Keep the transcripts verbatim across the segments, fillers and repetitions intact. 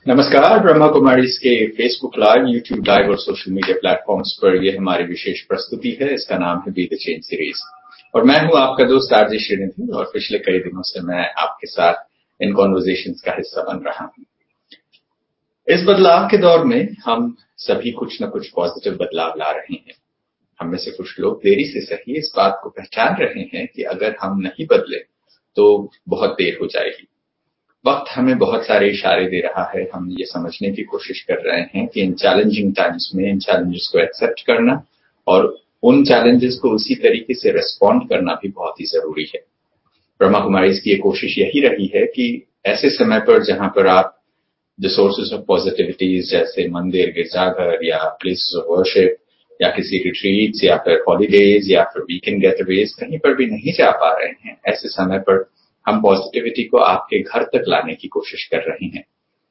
नमस्कार। ब्रह्मा कुमारीज के Facebook live, YouTube live और सोशल मीडिया प्लेटफॉर्म्स पर ये हमारी विशेष प्रस्तुति है। इसका नाम है बी द चेंज सीरीज और मैं हूं आपका दोस्त आरजे श्रीनिधि और पिछले कई दिनों से मैं आपके साथ इन कॉन्वर्जेशंस का हिस्सा बन रहा हूं। इस बदलाव के दौर में हम सभी कुछ न कुछ पॉजिटिव बदलाव ला रहे हैं। हम में से कुछ लोग देरी से सही इस बात को पहचान रहे हैं कि अगर हम नहीं बदले तो बहुत देर हो जाएगी। वक्त हमें बहुत सारे इशारे दे रहा है। हम ये समझने की कोशिश कर रहे हैं कि इन चैलेंजिंग टाइम्स में इन चैलेंजेस को एक्सेप्ट करना और उन चैलेंजेस को उसी तरीके से रिस्पॉन्ड करना भी बहुत ही जरूरी है। ब्रह्मा कुमारीज की ये कोशिश यही रही है कि ऐसे समय पर जहां पर आप द सोर्सेज ऑफ पॉजिटिविटीज जैसे मंदिर, गिरजाघर या प्लेसेस ऑफ वर्शिप या किसी रिट्रीट्स या फिर हॉलीडेज या फिर वीकेंड गेटअवेज कहीं पर भी नहीं जा पा रहे हैं, ऐसे समय पर हम पॉजिटिविटी को आपके घर तक लाने की कोशिश कर रहे हैं।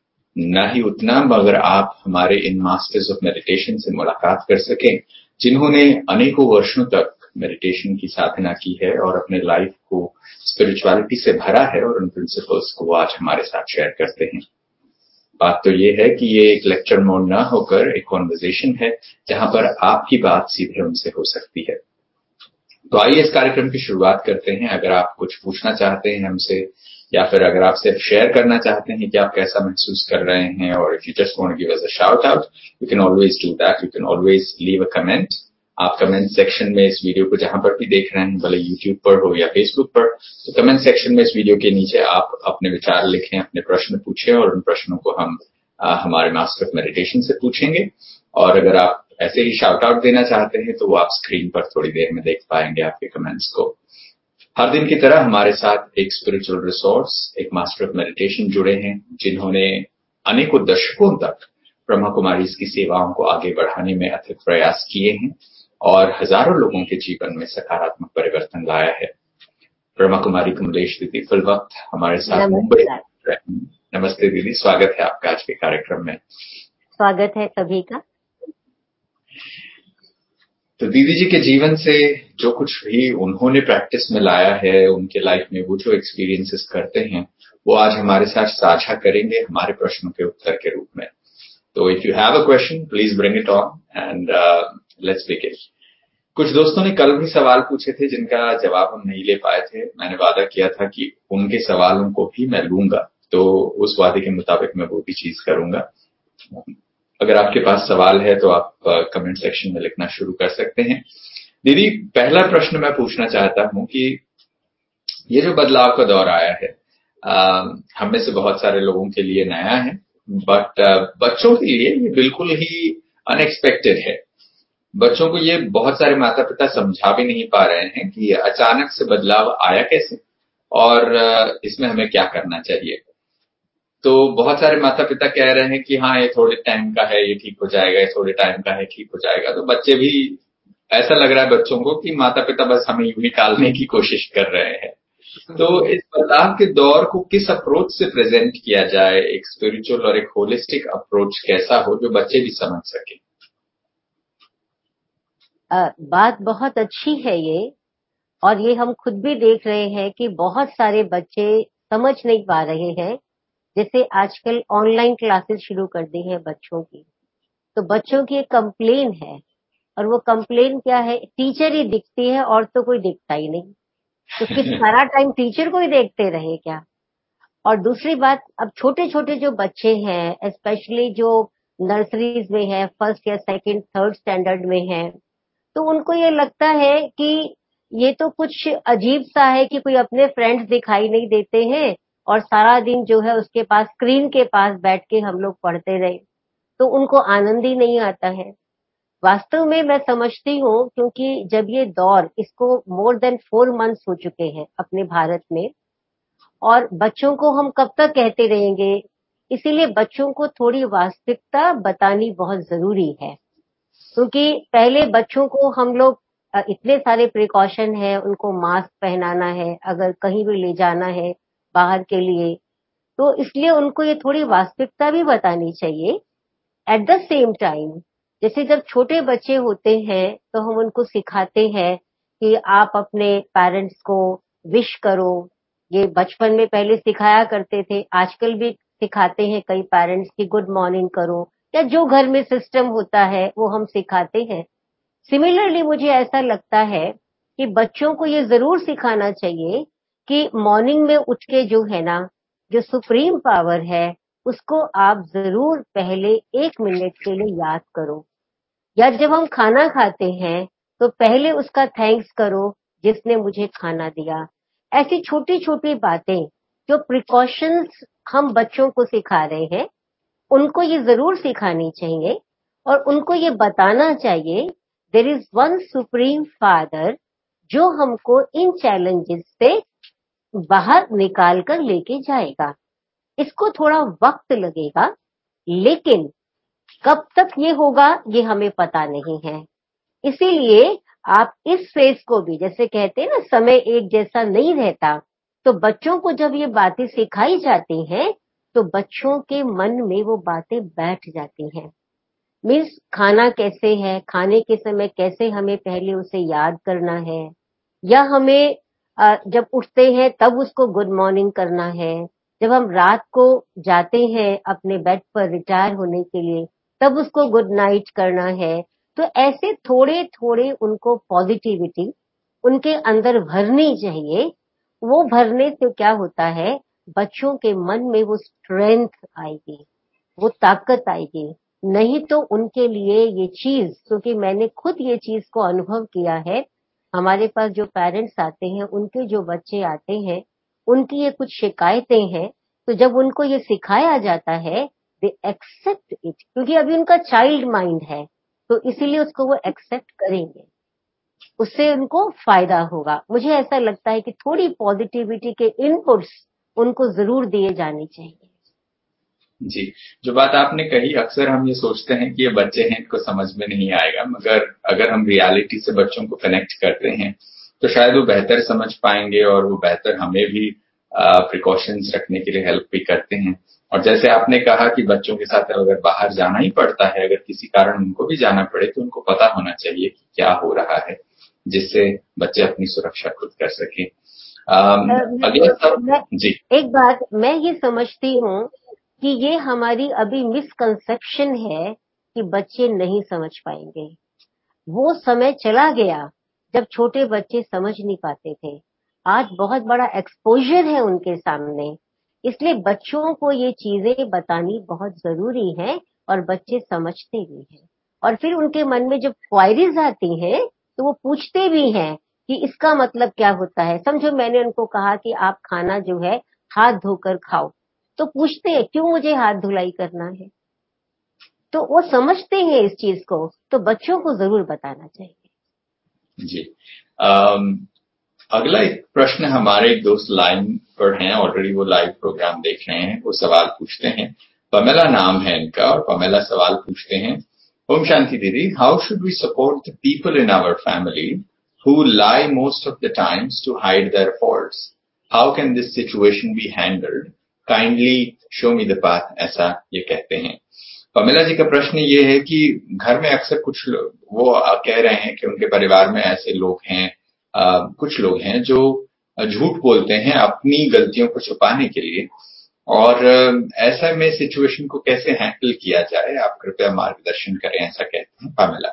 न ही उतना मगर आप हमारे इन मास्टर्स ऑफ मेडिटेशन से मुलाकात कर सकें जिन्होंने अनेकों वर्षों तक मेडिटेशन की साधना की है और अपने लाइफ को स्पिरिचुअलिटी से भरा है और उन प्रिंसिपल्स को आज हमारे साथ शेयर करते हैं। बात तो ये है कि ये एक लेक्चर मोड ना होकर एक कॉन्वर्जेशन है जहां पर आपकी बात सीधे उनसे हो सकती है। तो आइए इस कार्यक्रम की शुरुआत करते हैं। अगर आप कुछ पूछना चाहते हैं हमसे या फिर अगर आप सिर्फ शेयर करना चाहते हैं कि आप कैसा महसूस कर रहे हैं और if you just want to give us a shout out, you can always do that. You can always leave a comment. आप कमेंट सेक्शन में इस वीडियो को जहां पर भी देख रहे हैं, भले यूट्यूब पर हो या फेसबुक पर, तो कमेंट सेक्शन में इस वीडियो के नीचे आप अपने विचार लिखें, अपने प्रश्न पूछें और उन प्रश्नों को हम आ, हमारे मास्टर ऑफ मेडिटेशन से पूछेंगे। और अगर आप ऐसे ही शाउट आउट देना चाहते हैं तो वो आप स्क्रीन पर थोड़ी देर में देख पाएंगे आपके कमेंट्स को। हर दिन की तरह हमारे साथ एक स्पिरिचुअल रिसोर्स, एक मास्टर ऑफ मेडिटेशन जुड़े हैं जिन्होंने अनेकों दशकों तक ब्रह्मा कुमारीज की सेवाओं को आगे बढ़ाने में अथक प्रयास किए हैं और हजारों लोगों के जीवन में सकारात्मक परिवर्तन लाया है। ब्रह्मा कुमारी कमलेश दीदी फिल वक्त हमारे साथ मुंबई। नमस्ते दीदी, स्वागत है आपका आज के कार्यक्रम में। स्वागत है सभी का। तो दीदी जी के जीवन से जो कुछ भी उन्होंने प्रैक्टिस में लाया है, उनके लाइफ में वो जो एक्सपीरियंसेस करते हैं वो आज हमारे साथ साझा करेंगे हमारे प्रश्नों के उत्तर के रूप में। तो if you have a question please bring it on and let's begin. कुछ दोस्तों ने कल भी सवाल पूछे थे जिनका जवाब हम नहीं ले पाए थे। मैंने वादा किया था कि उनके सवालों को भी मैं लूंगा, तो उस वादे के मुताबिक मैं वो भी चीज करूंगा। अगर आपके पास सवाल है तो आप कमेंट सेक्शन में लिखना शुरू कर सकते हैं। दीदी, पहला प्रश्न मैं पूछना चाहता हूं कि ये जो बदलाव का दौर आया है हम में से बहुत सारे लोगों के लिए नया है, बट बच्चों के लिए ये बिल्कुल ही अनएक्सपेक्टेड है। बच्चों को ये बहुत सारे माता पिता समझा भी नहीं पा रहे हैं कि अचानक से बदलाव आया कैसे और इसमें हमें क्या करना चाहिए। तो बहुत सारे माता पिता कह रहे हैं कि हाँ ये थोड़े टाइम का है, ये ठीक हो जाएगा, ये थोड़े टाइम का है, ठीक हो जाएगा। तो बच्चे भी, ऐसा लग रहा है बच्चों को कि माता पिता बस हमें यूं ही टालने की कोशिश कर रहे हैं। तो इस बदलाव के दौर को किस अप्रोच से प्रेजेंट किया जाए, एक स्पिरिचुअल और एक होलिस्टिक अप्रोच कैसा हो जो बच्चे भी समझ सके। आ, बात बहुत अच्छी है ये, और ये हम खुद भी देख रहे हैं कि बहुत सारे बच्चे समझ नहीं पा रहे हैं। जैसे आजकल ऑनलाइन क्लासेस शुरू कर दी है बच्चों की, तो बच्चों की एक कंप्लेन है, और वो कंप्लेन क्या है, टीचर ही दिखती है और तो कोई दिखता ही नहीं। तो फिर सारा टाइम टीचर को ही देखते रहे क्या। और दूसरी बात, अब छोटे छोटे जो बच्चे हैं, स्पेशली जो नर्सरीज में है, फर्स्ट या सेकंड थर्ड स्टैंडर्ड में है, तो उनको ये लगता है कि ये तो कुछ अजीब सा है कि कोई अपने फ्रेंड्स दिखाई नहीं देते हैं और सारा दिन जो है उसके पास स्क्रीन के पास बैठ के हम लोग पढ़ते रहे, तो उनको आनंद ही नहीं आता है। वास्तव में मैं समझती हूँ, क्योंकि जब ये दौर, इसको मोर देन फोर मंथ्स हो चुके हैं अपने भारत में, और बच्चों को हम कब तक कहते रहेंगे, इसीलिए बच्चों को थोड़ी वास्तविकता बतानी बहुत जरूरी है। क्योंकि पहले बच्चों को हम लोग इतने सारे प्रिकॉशन है, उनको मास्क पहनाना है, अगर कहीं भी ले जाना है बाहर के लिए, तो इसलिए उनको ये थोड़ी वास्तविकता भी बतानी चाहिए। एट द सेम टाइम, जैसे जब छोटे बच्चे होते हैं तो हम उनको सिखाते हैं कि आप अपने पेरेंट्स को विश करो। ये बचपन में पहले सिखाया करते थे, आजकल भी सिखाते हैं कई पेरेंट्स कि गुड मॉर्निंग करो, या जो घर में सिस्टम होता है वो हम सिखाते हैं। सिमिलरली मुझे ऐसा लगता है कि बच्चों को ये जरूर सिखाना चाहिए कि मॉर्निंग में उठ के जो है ना, जो सुप्रीम पावर है उसको आप जरूर पहले एक मिनट के लिए याद करो, या जब हम खाना खाते हैं तो पहले उसका थैंक्स करो जिसने मुझे खाना दिया। ऐसी छोटी छोटी बातें जो प्रिकॉशंस हम बच्चों को सिखा रहे हैं, उनको ये जरूर सिखानी चाहिए और उनको ये बताना चाहिए there is one supreme father जो हमको इन चैलेंजेस से बाहर निकाल कर लेके जाएगा। इसको थोड़ा वक्त लगेगा, लेकिन कब तक ये होगा ये हमें पता नहीं है। इसीलिए आप इस फेज को भी, जैसे कहते हैं ना समय एक जैसा नहीं रहता, तो बच्चों को जब ये बातें सिखाई जाती हैं तो बच्चों के मन में वो बातें बैठ जाती हैं। मीन्स खाना कैसे है, खाने के समय कैसे हमें पहले उसे याद करना है, या हमें अ, जब उठते हैं तब उसको गुड मॉर्निंग करना है, जब हम रात को जाते हैं अपने बेड पर रिटायर होने के लिए तब उसको गुड नाइट करना है। तो ऐसे थोड़े थोड़े उनको पॉजिटिविटी उनके अंदर भरनी चाहिए। वो भरने से क्या होता है, बच्चों के मन में वो स्ट्रेंथ आएगी, वो ताकत आएगी। नहीं तो उनके लिए ये चीज, क्योंकि मैंने खुद ये चीज को अनुभव किया है, हमारे पास जो पेरेंट्स आते हैं उनके जो बच्चे आते हैं उनकी ये कुछ शिकायतें हैं, तो जब उनको ये सिखाया जाता है दे एक्सेप्ट इट, क्योंकि अभी उनका चाइल्ड माइंड है तो इसीलिए उसको वो एक्सेप्ट करेंगे, उससे उनको फायदा होगा। मुझे ऐसा लगता है कि थोड़ी पॉजिटिविटी के इनपुट्स उनको जरूर दिए जाने चाहिए। जी, जो बात आपने कही, अक्सर हम ये सोचते हैं कि ये बच्चे हैं, इनको समझ में नहीं आएगा, मगर अगर हम रियलिटी से बच्चों को कनेक्ट करते हैं तो शायद वो बेहतर समझ पाएंगे और वो बेहतर हमें भी प्रिकॉशंस रखने के लिए हेल्प भी करते हैं। और जैसे आपने कहा कि बच्चों के साथ अगर बाहर जाना ही पड़ता है, अगर किसी कारण उनको भी जाना पड़े तो उनको पता होना चाहिए कि क्या हो रहा है, जिससे बच्चे अपनी सुरक्षा खुद कर सकें। अगला सब जी एक बात मैं ये समझती हूँ कि ये हमारी अभी मिसकंसेप्शन है कि बच्चे नहीं समझ पाएंगे। वो समय चला गया जब छोटे बच्चे समझ नहीं पाते थे। आज बहुत बड़ा एक्सपोजर है उनके सामने, इसलिए बच्चों को ये चीजें बतानी बहुत जरूरी है और बच्चे समझते भी हैं। और फिर उनके मन में जब क्वायरीज आती हैं तो वो पूछते भी हैं कि इसका मतलब क्या होता है। समझो मैंने उनको कहा कि आप खाना जो है हाथ धोकर खाओ, तो पूछते हैं क्यों मुझे हाथ धुलाई करना है। तो वो समझते हैं इस चीज को, तो बच्चों को जरूर बताना चाहिए। जी um, अगला एक प्रश्न हमारे एक दोस्त लाइन पर हैं, ऑलरेडी वो लाइव प्रोग्राम देख रहे हैं, वो सवाल पूछते हैं। पमेला नाम है इनका और पमेला सवाल पूछते हैं, ओम शांति दीदी, how should we support the people in our family who lie most of the times to hide their faults? How can this situation be handled? Kindly show me the path, ऐसा ये कहते हैं। Pamela जी का प्रश्न ये है कि घर में अक्सर कुछ लोग वो कह रहे हैं कि उनके परिवार में ऐसे लोग हैं, आ, कुछ लोग हैं जो झूठ बोलते हैं अपनी गलतियों को छुपाने के लिए, और ऐसा में सिचुएशन को कैसे हैंडल किया जाए, आप कृपया मार्गदर्शन करें, ऐसा कहते हैं पमेला।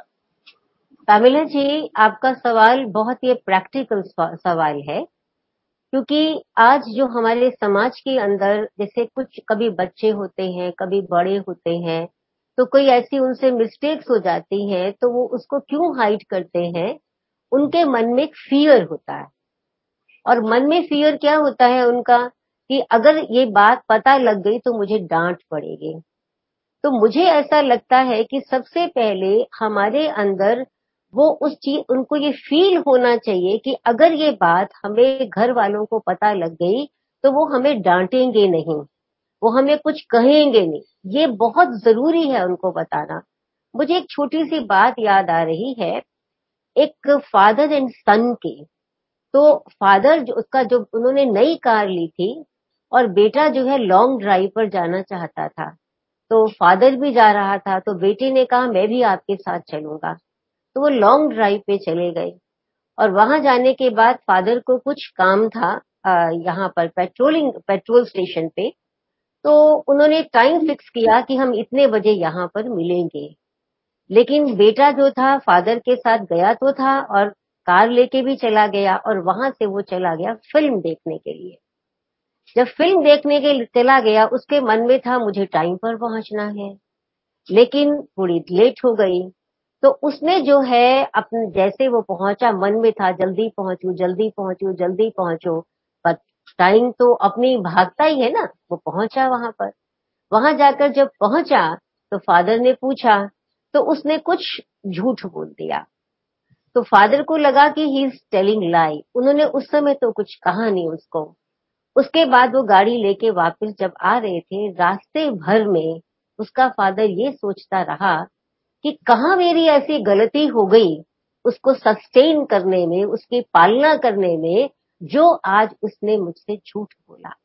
पमेला जी, आपका सवाल बहुत ही प्रैक्टिकल सवाल है, क्योंकि आज जो हमारे समाज के अंदर जैसे कुछ कभी बच्चे होते हैं, कभी बड़े होते हैं, तो कोई ऐसी उनसे मिस्टेक्स हो जाती हैं तो वो उसको क्यों हाइड करते हैं, उनके मन में एक फियर होता है। और मन में फियर क्या होता है उनका, कि अगर ये बात पता लग गई तो मुझे डांट पड़ेगी। तो मुझे ऐसा लगता है कि सबसे पहले हमारे अंदर वो उस चीज, उनको ये फील होना चाहिए कि अगर ये बात हमें घर वालों को पता लग गई तो वो हमें डांटेंगे नहीं, वो हमें कुछ कहेंगे नहीं। ये बहुत जरूरी है उनको बताना। मुझे एक छोटी सी बात याद आ रही है, एक फादर एंड सन की। तो फादर जो उसका जो उन्होंने नई कार ली थी और बेटा जो है लॉन्ग ड्राइव पर जाना चाहता था, तो फादर भी जा रहा था, तो बेटे ने कहा मैं भी आपके साथ चलूंगा। तो वो लॉन्ग ड्राइव पे चले गए और वहां जाने के बाद फादर को कुछ काम था, आ, यहाँ पर पेट्रोलिंग पेट्रोल स्टेशन पे। तो उन्होंने टाइम फिक्स किया कि हम इतने बजे यहाँ पर मिलेंगे। लेकिन बेटा जो था फादर के साथ गया तो था और कार लेके भी चला गया और वहां से वो चला गया फिल्म देखने के लिए। जब फिल्म देखने के लिए चला गया उसके मन में था मुझे टाइम पर पहुंचना है, लेकिन थोड़ी लेट हो गई। तो उसने जो है अपने जैसे वो पहुंचा मन में था जल्दी पहुंचू जल्दी पहुंचू जल्दी पहुंचो, पर टाइम तो अपनी भागता ही है ना। वो पहुंचा वहां पर, वहां जाकर जब पहुंचा तो फादर ने पूछा तो उसने कुछ झूठ बोल दिया। तो फादर को लगा कि ही इज टेलिंग लाई। उन्होंने उस समय तो कुछ कहा नहीं उसको। उसके बाद वो गाड़ी लेके वापस जब आ रहे थे, रास्ते भर में उसका फादर ये सोचता रहा कि कहाँ मेरी ऐसी गलती हो गई उसको सस्टेन करने में, उसकी पालना करने में, जो आज उसने मुझसे झूठ बोला।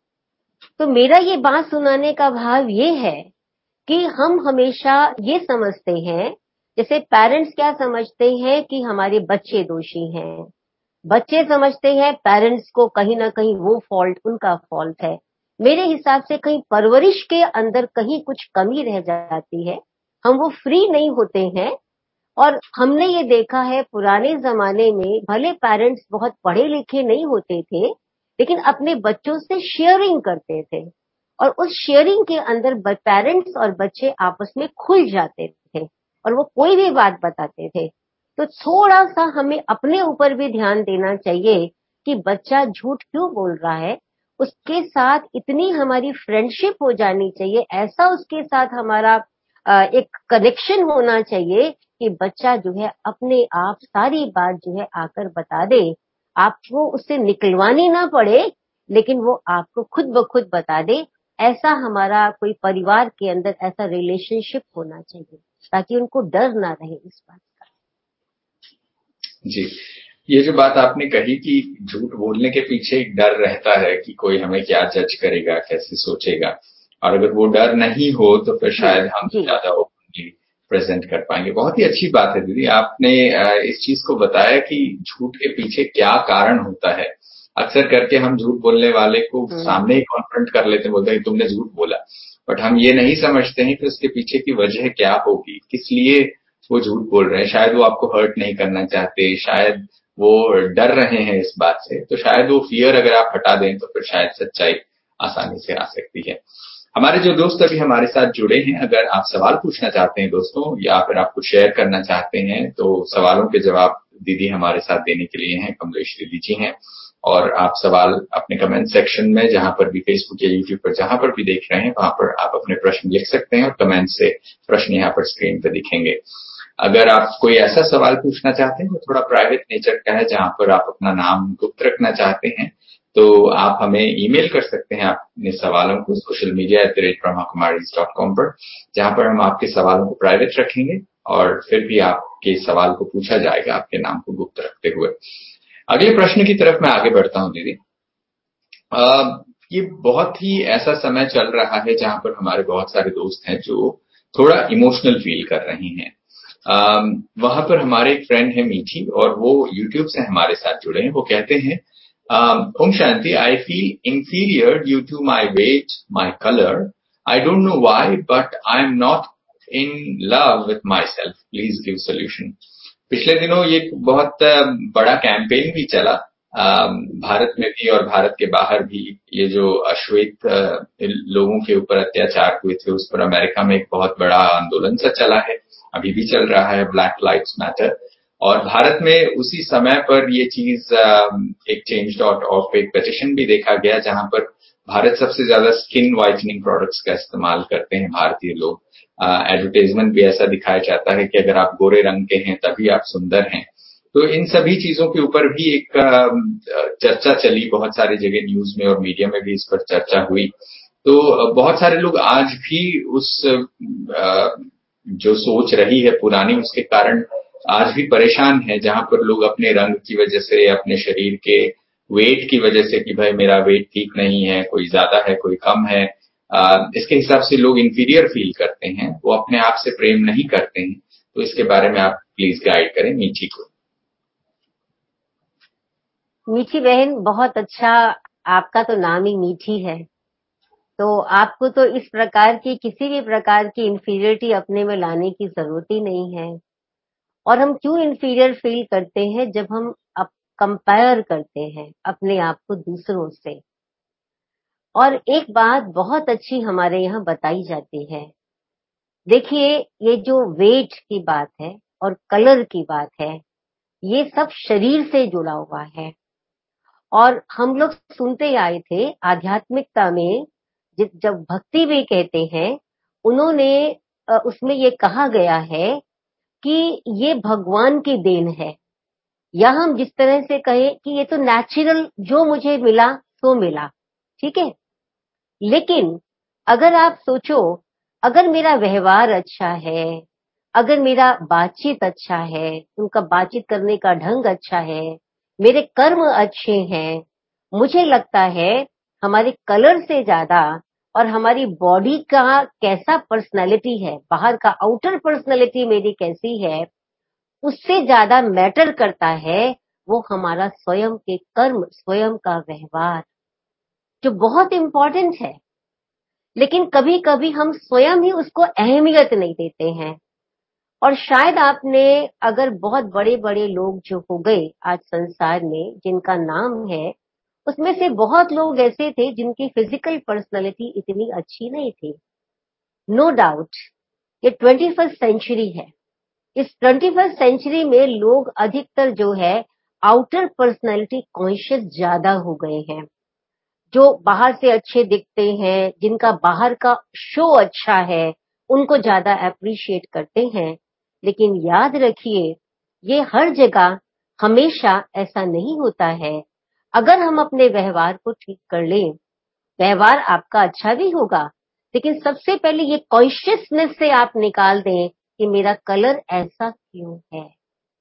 तो मेरा ये बात सुनाने का भाव ये है कि हम हमेशा ये समझते हैं, जैसे पेरेंट्स क्या समझते हैं कि हमारे बच्चे दोषी हैं, बच्चे समझते हैं पेरेंट्स को कहीं ना कहीं वो फॉल्ट उनका फॉल्ट है। मेरे हिसाब से कहीं परवरिश के अंदर कहीं कुछ कमी रह जाती है, हम वो फ्री नहीं होते हैं। और हमने ये देखा है पुराने जमाने में भले पेरेंट्स बहुत पढ़े लिखे नहीं होते थे, लेकिन अपने बच्चों से शेयरिंग करते थे और उस शेयरिंग के अंदर पेरेंट्स और बच्चे आपस में खुल जाते थे और वो कोई भी बात बताते थे। तो थोड़ा सा हमें अपने ऊपर भी ध्यान देना चाहिए कि बच्चा झूठ क्यों बोल रहा है। उसके साथ इतनी हमारी फ्रेंडशिप हो जानी चाहिए, ऐसा उसके साथ हमारा अ, एक कनेक्शन होना चाहिए कि बच्चा जो है अपने आप सारी बात जो है आकर बता दे। आपको उससे निकलवानी ना पड़े, लेकिन वो आपको खुद ब खुद बता दे। ऐसा हमारा कोई परिवार के अंदर ऐसा रिलेशनशिप होना चाहिए ताकि उनको डर ना रहे इस बात का। जी, ये जो बात आपने कही कि झूठ बोलने के पीछे एक डर रहता है कि कोई हमें क्या जज करेगा, कैसे सोचेगा, और अगर वो डर नहीं हो तो फिर जी शायद हम जी ज्यादा ओपनली प्रेजेंट कर पाएंगे। बहुत ही अच्छी बात है दीदी, आपने इस चीज को बताया कि झूठ के पीछे क्या कारण होता है। अक्सर करके हम झूठ बोलने वाले को हम्म सामने ही कॉन्फ्रंट कर लेते हैं, बोलते हैं तुमने झूठ बोला, बट हम ये नहीं समझते हैं कि उसके पीछे की वजह क्या होगी, किस लिए वो झूठ बोल रहे हैं। शायद वो आपको हर्ट नहीं करना चाहते, शायद वो डर रहे हैं इस बात से। तो शायद वो फियर अगर आप हटा दें तो फिर शायद सच्चाई आसानी से आ सकती है। हमारे जो दोस्त अभी हमारे साथ जुड़े हैं, अगर आप सवाल पूछना चाहते हैं दोस्तों, या फिर आप कुछ शेयर करना चाहते हैं, तो सवालों के जवाब दीदी हमारे साथ देने के लिए हैं, कमलेश दीदी जी हैं। और आप सवाल अपने कमेंट सेक्शन में, जहां पर भी फेसबुक या यूट्यूब पर जहां पर भी देख रहे हैं, वहां पर आप अपने प्रश्न लिख सकते हैं और कमेंट से प्रश्न यहाँ पर स्क्रीन पर दिखेंगे। अगर आप कोई ऐसा सवाल पूछना चाहते हैं जो थोड़ा प्राइवेट नेचर का है, जहां पर आप अपना नाम गुप्त रखना चाहते हैं, तो आप हमें ईमेल कर सकते हैं अपने सवालों को social media at the rate Brahma Kumaris dot com पर, जहां पर हम आपके सवालों को प्राइवेट रखेंगे और फिर भी आपके सवाल को पूछा जाएगा आपके नाम को गुप्त रखते हुए। अगले प्रश्न की तरफ मैं आगे बढ़ता हूं दीदी। आ, ये बहुत ही ऐसा समय चल रहा है जहां पर हमारे बहुत सारे दोस्त हैं जो थोड़ा इमोशनल फील कर रहे हैं। um, वहां पर हमारे एक फ्रेंड है मीठी, और वो यूट्यूब से हमारे साथ जुड़े हैं। वो कहते हैं, Om Shanti, I feel inferior due to my weight, my colour, I don't know why, but I am not in love with my self, please give solution. पिछले दिनों ये बहुत बड़ा कैंपेन भी चला भारत में भी और भारत के बाहर भी। ये जो अश्वेत लोगों के ऊपर अत्याचार हुए थे उस पर अमेरिका में एक बहुत बड़ा आंदोलन सा चला है, अभी भी चल रहा है, ब्लैक लाइव्स मैटर। और भारत में उसी समय पर ये चीज एक चेंज डॉट ऑफ पे एक पेटिशन भी देखा गया, जहां पर भारत सबसे ज्यादा स्किन वाइटनिंग प्रोडक्ट्स का इस्तेमाल करते हैं भारतीय लोग। एडवर्टाइजमेंट भी ऐसा दिखाया जाता है कि अगर आप गोरे रंग के हैं तभी आप सुंदर हैं। तो इन सभी चीजों के ऊपर भी एक चर्चा चली बहुत सारी जगह, न्यूज में और मीडिया में भी इस पर चर्चा हुई। तो बहुत सारे लोग आज भी उस जो सोच रही है पुरानी, उसके कारण आज भी परेशान है, जहां पर लोग अपने रंग की वजह से, अपने शरीर के वेट की वजह से कि भाई मेरा वेट ठीक नहीं है, कोई ज्यादा है कोई कम है, इसके हिसाब से लोग इंफीरियर फील करते हैं, वो अपने आप से प्रेम नहीं करते हैं। तो इसके बारे में आप प्लीज गाइड करें मीठी को। मीठी बहन, बहुत अच्छा, आपका तो नाम ही मीठी है। तो आपको तो इस प्रकार की किसी भी प्रकार की इंफीरियरिटी अपने में लाने की जरूरत ही नहीं है। और हम क्यों इंफीरियर फील करते हैं? जब हम अप कंपेयर करते हैं अपने आप को दूसरों से। और एक बात बहुत अच्छी हमारे यहाँ बताई जाती है। देखिए, ये जो वेट की बात है और कलर की बात है, ये सब शरीर से जुड़ा हुआ है। और हम लोग सुनते आए थे आध्यात्मिकता में, जि- जब भक्ति भी कहते हैं, उन्होंने अ, उसमें ये कहा गया है कि ये भगवान की देन है, या हम जिस तरह से कहें कि ये तो नेचुरल, जो मुझे मिला सो मिला, ठीक है। लेकिन अगर आप सोचो, अगर मेरा व्यवहार अच्छा है, अगर मेरा बातचीत अच्छा है, उनका बातचीत करने का ढंग अच्छा है, मेरे कर्म अच्छे हैं, मुझे लगता है हमारे कलर से ज्यादा और हमारी बॉडी का कैसा पर्सनालिटी है, बाहर का आउटर पर्सनालिटी मेरी कैसी है, उससे ज्यादा मैटर करता है वो हमारा स्वयं के कर्म, स्वयं का व्यवहार, जो बहुत इंपॉर्टेंट है। लेकिन कभी कभी हम स्वयं ही उसको अहमियत नहीं देते हैं। और शायद आपने, अगर बहुत बड़े बड़े लोग जो हो गए आज संसार में जिनका नाम है, उसमें से बहुत लोग ऐसे थे जिनकी फिजिकल पर्सनालिटी इतनी अच्छी नहीं थी। नो डाउट ये ट्वेंटी फर्स्ट सेंचुरी है। इस ट्वेंटी फर्स्ट सेंचुरी में लोग अधिकतर जो है आउटर पर्सनालिटी कॉन्शियस ज्यादा हो गए हैं। जो बाहर से अच्छे दिखते हैं, जिनका बाहर का शो अच्छा है, उनको ज्यादा अप्रिशिएट करते हैं। लेकिन याद रखिए, ये हर जगह हमेशा ऐसा नहीं होता है। अगर हम अपने व्यवहार को ठीक कर लें, व्यवहार आपका अच्छा भी होगा, लेकिन सबसे पहले ये कॉन्शियसनेस से आप निकाल दें कि मेरा कलर ऐसा क्यों है।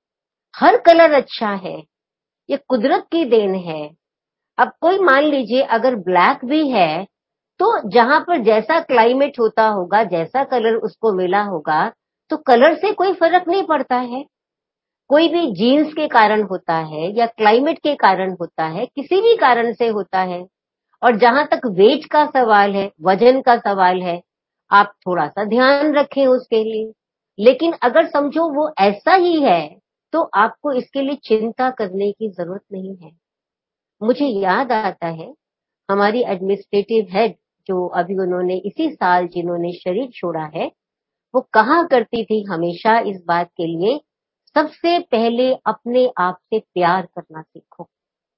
हर कलर अच्छा है, ये कुदरत की देन है। अब कोई मान लीजिए अगर ब्लैक भी है, तो जहां पर जैसा क्लाइमेट होता होगा, जैसा कलर उसको मिला होगा, तो कलर से कोई फर्क नहीं पड़ता है। कोई भी जीन्स के कारण होता है या क्लाइमेट के कारण होता है, किसी भी कारण से होता है। और जहां तक वेट का सवाल है, वजन का सवाल है, आप थोड़ा सा ध्यान रखें उसके लिए। लेकिन अगर समझो वो ऐसा ही है, तो आपको इसके लिए चिंता करने की जरूरत नहीं है। मुझे याद आता है हमारी एडमिनिस्ट्रेटिव हेड, जो अभी उन्होंने इसी साल जिन्होंने शरीर छोड़ा है, वो कहा करती थी हमेशा इस बात के लिए, सबसे पहले अपने आप से प्यार करना सीखो।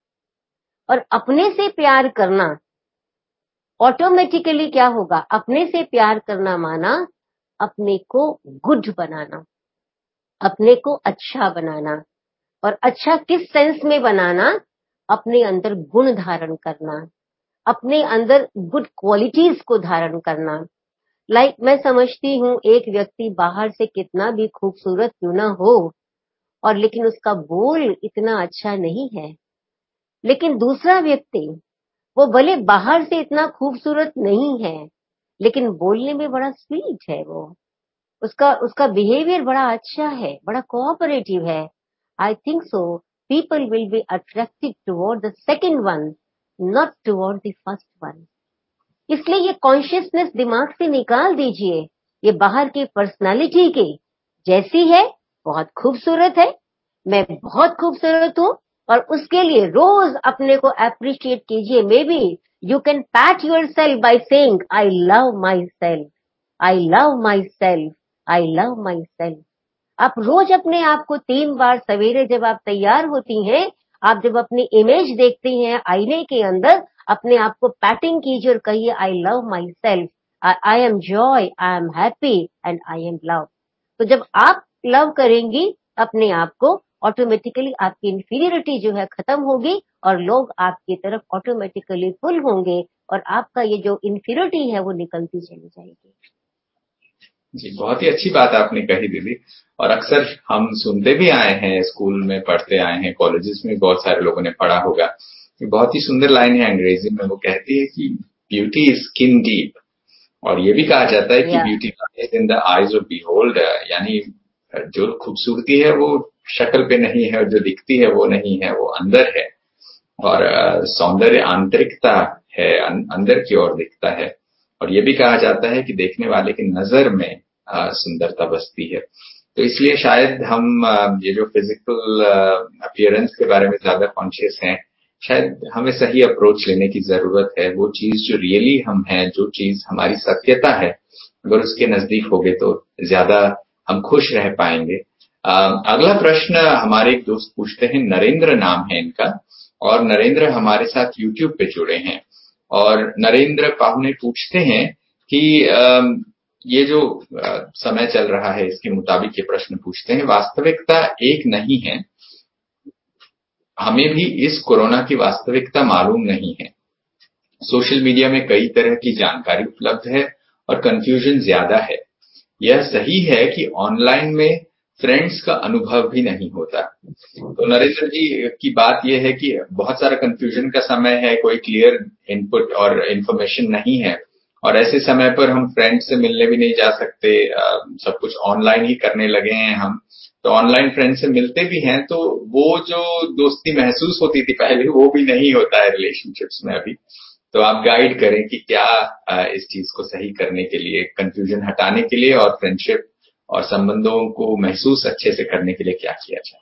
और अपने से प्यार करना ऑटोमेटिकली क्या होगा? अपने से प्यार करना माना अपने को गुड बनाना, अपने को अच्छा बनाना। और अच्छा किस सेंस में बनाना? अपने अंदर गुण धारण करना, अपने अंदर गुड क्वालिटीज को धारण करना। लाइक like, मैं समझती हूँ एक व्यक्ति बाहर से कितना भी खूबसूरत क्यों ना हो, और लेकिन उसका बोल इतना अच्छा नहीं है, लेकिन दूसरा व्यक्ति वो भले बाहर से इतना खूबसूरत नहीं है, लेकिन बोलने में बड़ा स्वीट है, वो उसका उसका बिहेवियर बड़ा अच्छा है, बड़ा कोऑपरेटिव है। I think so people will be attracted toward the second one, not toward the first one. इसलिए ये कॉन्शियसनेस दिमाग से निकाल दीजिए। ये बाहर की पर्सनालिटी के जैसी है, बहुत खूबसूरत है, मैं बहुत खूबसूरत हूँ, और उसके लिए रोज अपने को अप्रिशिएट कीजिए। Maybe you can pat your self by saying I love my self, I love my self, I love my self. आप रोज अपने आप को तीन बार सवेरे जब आप तैयार होती हैं, आप जब अपनी इमेज देखती हैं आईने के अंदर, अपने आप को पैटिंग कीजिए और कहिए I love my self, I am joy, I am happy and I am love. तो जब आप लव करेंगी अपने आप को, ऑटोमेटिकली आपकी इंफीरियरिटी जो है खत्म होगी और लोग आपकी तरफ ऑटोमेटिकली पुल होंगे, और आपका ये जो इंफीरियरिटी है वो निकलती चली जाएगी। जी, बहुत ही अच्छी बात आपने कही दीदी। और अक्सर हम सुनते भी आए हैं, स्कूल में पढ़ते आए हैं, कॉलेजेस में बहुत सारे लोगों ने पढ़ा होगा। बहुत ही सुंदर लाइन है अंग्रेजी में, वो कहती है कि ब्यूटी इज स्किन डीप। और ये भी कहा जाता है कि या beauty lies in the eyes of beholder, यानी जो खूबसूरती है वो शक्ल पे नहीं है, और जो दिखती है वो नहीं है, वो अंदर है। और सौंदर्य आंतरिकता है, अंदर की ओर दिखता है। और ये भी कहा जाता है कि देखने वाले की नजर में सुंदरता बसती है। तो इसलिए शायद हम ये जो फिजिकल अपीयरेंस के बारे में ज्यादा कॉन्शियस हैं, शायद हमें सही अप्रोच लेने की जरूरत है। वो चीज जो रियली हम हैं, जो चीज हमारी सत्यता है, अगर उसके नजदीक होगे तो ज्यादा हम खुश रह पाएंगे। अगला प्रश्न हमारे एक दोस्त पूछते हैं, नरेंद्र नाम है इनका, और नरेंद्र हमारे साथ यूट्यूब पे जुड़े हैं। और नरेंद्र पाहुने पूछते हैं कि ये जो समय चल रहा है इसके मुताबिक ये प्रश्न पूछते हैं, वास्तविकता एक नहीं है, हमें भी इस कोरोना की वास्तविकता मालूम नहीं है। सोशल मीडिया में कई तरह की जानकारी उपलब्ध है और कंफ्यूजन ज्यादा है। यह सही है कि ऑनलाइन में फ्रेंड्स का अनुभव भी नहीं होता। तो नरेंद्र जी की बात यह है कि बहुत सारा कंफ्यूजन का समय है, कोई क्लियर इनपुट और इंफॉर्मेशन नहीं है, और ऐसे समय पर हम फ्रेंड से मिलने भी नहीं जा सकते, सब कुछ ऑनलाइन ही करने लगे हैं हम। तो ऑनलाइन फ्रेंड से मिलते भी हैं तो वो जो दोस्ती महसूस होती थी पहले, वो भी नहीं होता है रिलेशनशिप्स में अभी। तो आप गाइड करें कि क्या इस चीज को सही करने के लिए, कंफ्यूजन हटाने के लिए और फ्रेंडशिप और संबंधों को महसूस अच्छे से करने के लिए क्या किया जाए।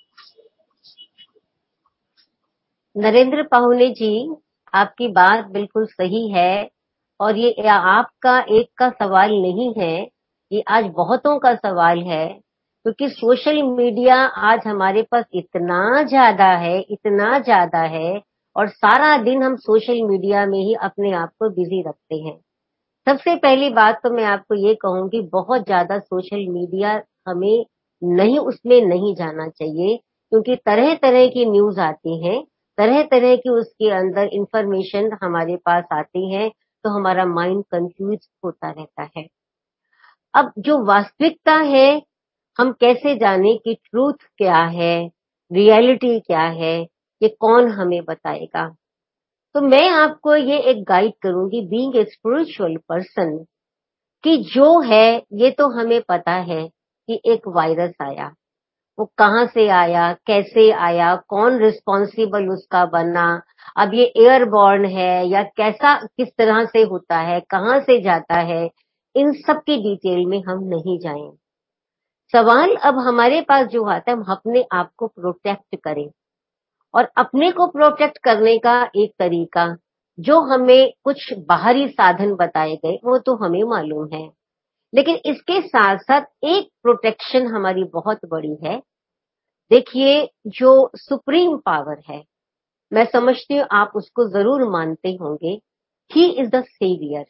नरेंद्र पाहुने जी, आपकी बात बिल्कुल सही है, और ये आपका एक का सवाल नहीं है, ये आज बहुतों का सवाल है, क्योंकि सोशल मीडिया आज हमारे पास इतना ज्यादा है, इतना ज्यादा है, और सारा दिन हम सोशल मीडिया में ही अपने आप को बिजी रखते हैं। सबसे पहली बात तो मैं आपको ये कहूंगी, बहुत ज्यादा सोशल मीडिया हमें नहीं, उसमें नहीं जाना चाहिए, क्योंकि तरह तरह की न्यूज आती हैं, तरह तरह की उसके अंदर इंफॉर्मेशन हमारे पास आती है, तो हमारा माइंड कंफ्यूज होता रहता है। अब जो वास्तविकता है, हम कैसे जाने कि ट्रूथ क्या है, रियलिटी क्या है, ये कौन हमें बताएगा। तो मैं आपको ये एक गाइड करूंगी, बीइंग ए स्पिरिचुअल पर्सन, कि जो है ये तो हमें पता है कि एक वायरस आया, वो कहाँ से आया, कैसे आया, कौन रिस्पॉन्सिबल उसका बना, अब ये एयरबॉर्न है या कैसा, किस तरह से होता है, कहाँ से जाता है, इन सब की डिटेल में हम नहीं जाएं। सवाल अब हमारे पास जो आता है, हम अपने आप को प्रोटेक्ट करें, और अपने को प्रोटेक्ट करने का एक तरीका, जो हमें कुछ बाहरी साधन बताए गए वो तो हमें मालूम है, लेकिन इसके साथ साथ एक प्रोटेक्शन हमारी बहुत बड़ी है। देखिए, जो सुप्रीम पावर है, मैं समझती हूँ आप उसको जरूर मानते होंगे, ही इज द सेवियर,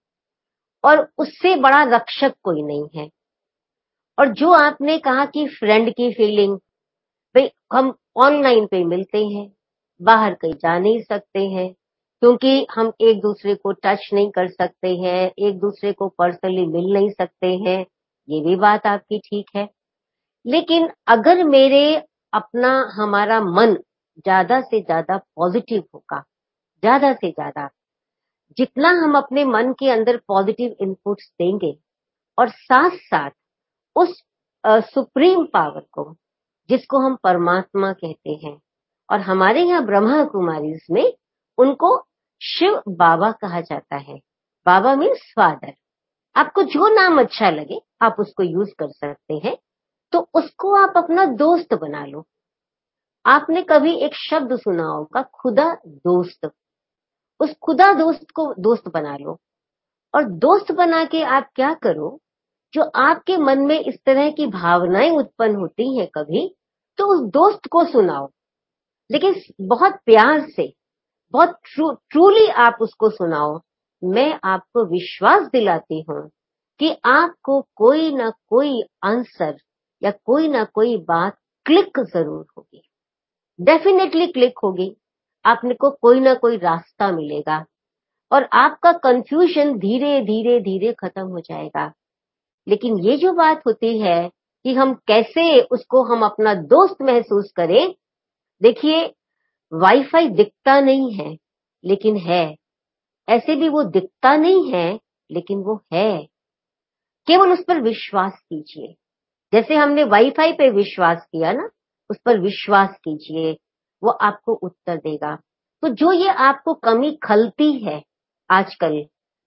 और उससे बड़ा रक्षक कोई नहीं है। और जो आपने कहा कि फ्रेंड की फीलिंग, भाई हम ऑनलाइन पे मिलते हैं, बाहर कहीं जा नहीं सकते हैं, क्योंकि हम एक दूसरे को टच नहीं कर सकते हैं, एक दूसरे को पर्सनली मिल नहीं सकते हैं, ये भी बात आपकी ठीक है। लेकिन अगर मेरे अपना हमारा मन ज्यादा से ज्यादा पॉजिटिव होगा, ज्यादा से ज्यादा जितना हम अपने मन के अंदर पॉजिटिव इनपुट्स देंगे, और साथ साथ उस सुप्रीम पावर को, जिसको हम परमात्मा कहते हैं, और हमारे यहाँ ब्रह्मा कुमारी में उनको शिव बाबा कहा जाता है। बाबा मीन्स फादर, आपको जो नाम अच्छा लगे आप उसको यूज कर सकते हैं। तो उसको आप अपना दोस्त बना लो। आपने कभी एक शब्द सुना होगा, खुदा दोस्त, उस खुदा दोस्त को दोस्त बना लो, और दोस्त बना के आप क्या करो, जो आपके मन में इस तरह की भावनाएं उत्पन्न होती हैं कभी, तो उस दोस्त को सुनाओ, लेकिन बहुत प्यार से, बहुत ट्रू, ट्रूली आप उसको सुनाओ। मैं आपको विश्वास दिलाती हूँ कि आपको कोई ना कोई आंसर या कोई ना कोई बात क्लिक जरूर होगी, डेफिनेटली क्लिक होगी, आपने को कोई ना कोई रास्ता मिलेगा, और आपका कंफ्यूजन धीरे धीरे धीरे खत्म हो जाएगा। लेकिन ये जो बात होती है कि हम कैसे उसको हम अपना दोस्त महसूस करें, देखिए, वाईफाई दिखता नहीं है लेकिन है, ऐसे भी वो दिखता नहीं है लेकिन वो है, केवल उस पर विश्वास कीजिए। जैसे हमने वाईफाई पे विश्वास किया ना, उस पर विश्वास कीजिए, वो आपको उत्तर देगा। तो जो ये आपको कमी खलती है आजकल,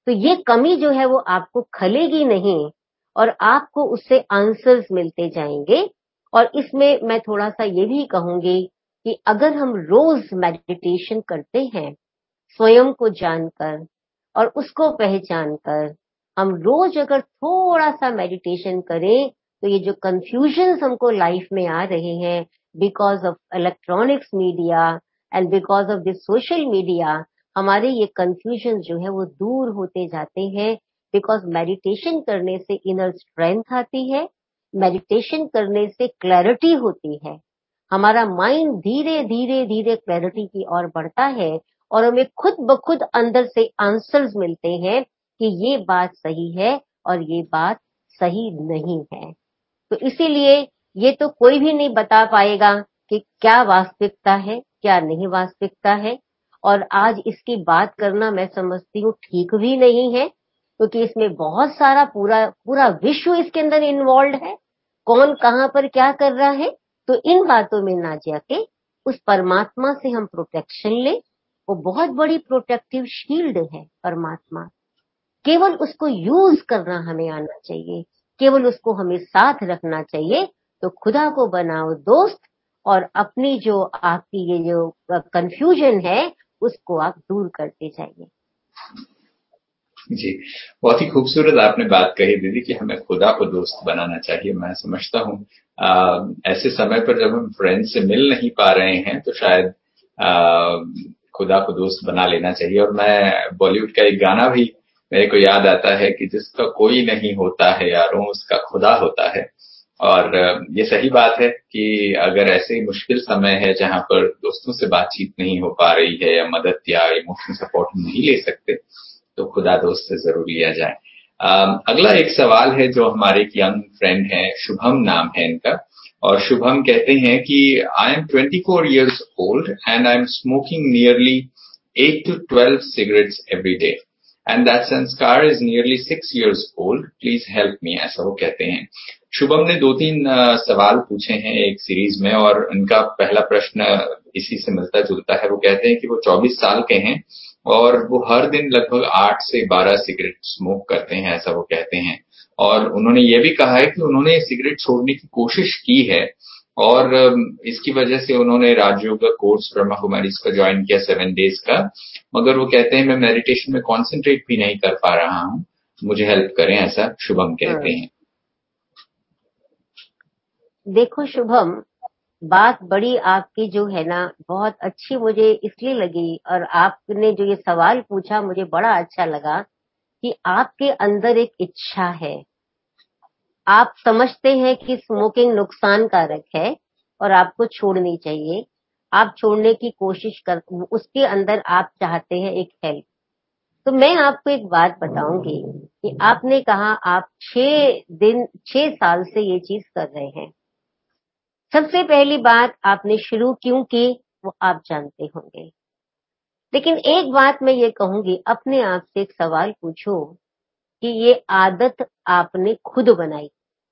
तो ये कमी जो है वो आपको खलेगी नहीं और आपको उससे आंसर्स मिलते जाएंगे। और इसमें मैं थोड़ा सा ये भी कहूंगी कि अगर हम रोज मेडिटेशन करते हैं स्वयं को जानकर और उसको पहचान कर, हम रोज अगर थोड़ा सा मेडिटेशन करें तो ये जो कंफ्यूजन्स हमको लाइफ में आ रहे हैं because of electronics media and because of this social media, हमारे ये कंफ्यूजन जो है वो दूर होते जाते हैं। बिकॉज मेडिटेशन करने से इनर स्ट्रेंथ आती है, मेडिटेशन करने से क्लैरिटी होती है, हमारा माइंड धीरे धीरे धीरे क्लैरिटी की ओर बढ़ता है और हमें खुद ब खुद अंदर से आंसर्स मिलते हैं कि ये बात सही है और ये बात सही नहीं है। तो इसीलिए ये तो कोई भी नहीं बता पाएगा कि क्या वास्तविकता है क्या नहीं वास्तविकता है। और आज इसकी बात करना मैं समझती हूँ ठीक भी नहीं है, क्योंकि इसमें बहुत सारा पूरा पूरा विश्व इसके अंदर इन्वॉल्व है, कौन कहाँ पर क्या कर रहा है। तो इन बातों में ना जाके उस परमात्मा से हम प्रोटेक्शन लें, वो बहुत बड़ी प्रोटेक्टिव शील्ड है परमात्मा। केवल उसको यूज करना हमें आना चाहिए, केवल उसको हमें साथ रखना चाहिए। तो खुदा को बनाओ दोस्त और अपनी जो आपकी ये जो कंफ्यूजन है उसको आप दूर करते जाइए। जी, बहुत ही खूबसूरत आपने बात कही दीदी कि हमें खुदा को दोस्त बनाना चाहिए। मैं समझता हूँ ऐसे समय पर जब हम फ्रेंड से मिल नहीं पा रहे हैं तो शायद आ, खुदा को दोस्त बना लेना चाहिए। और मैं बॉलीवुड का एक गाना भी मेरे को याद आता है कि जिसका कोई नहीं होता है यारों उसका खुदा होता है। और ये सही बात है कि अगर ऐसे मुश्किल समय है जहां पर दोस्तों से बातचीत नहीं हो पा रही है या मदद या इमोशनल सपोर्ट नहीं ले सकते तो खुदा दोस्त से जरूर लिया जाए। अगला एक सवाल है जो हमारे एक यंग फ्रेंड है, शुभम नाम है इनका, और शुभम कहते हैं कि I am twenty four years old and I am smoking nearly eight to twelve cigarettes every day and that sanskar is nearly six years old, please help me, ऐसा वो कहते हैं। शुभम ने दो तीन uh, सवाल पूछे हैं एक सीरीज में और उनका पहला प्रश्न इसी से मिलता जुलता है। वो कहते हैं कि वो चौबीस साल के हैं और वो हर दिन लगभग आठ से बारह सिगरेट स्मोक करते हैं, ऐसा वो कहते हैं। और उन्होंने ये भी कहा है कि उन्होंने सिगरेट छोड़ने की कोशिश की है और इसकी वजह से उन्होंने राजयोग का कोर्स ब्रह्मा कुमारी का ज्वाइन किया सेवन डेज का, मगर वो कहते हैं मैं मेडिटेशन में कॉन्सेंट्रेट भी नहीं कर पा रहा हूँ, मुझे हेल्प करें, ऐसा शुभम कहते हैं। देखो शुभम, बात बड़ी आपकी जो है ना बहुत अच्छी मुझे इसलिए लगी और आपने जो ये सवाल पूछा मुझे बड़ा अच्छा लगा कि आपके अंदर एक इच्छा है, आप समझते हैं कि स्मोकिंग नुकसानकारक है और आपको छोड़नी चाहिए, आप छोड़ने की कोशिश कर, उसके अंदर आप चाहते हैं एक हेल्प। तो मैं आपको एक बात बताऊंगी कि आपने कहा आप छह दिन छह साल से ये चीज कर रहे हैं। सबसे पहली बात आपने शुरू क्यों की वो आप जानते होंगे, लेकिन एक बात मैं ये कहूंगी, अपने आप से एक सवाल पूछो कि ये आदत आपने खुद बनाई,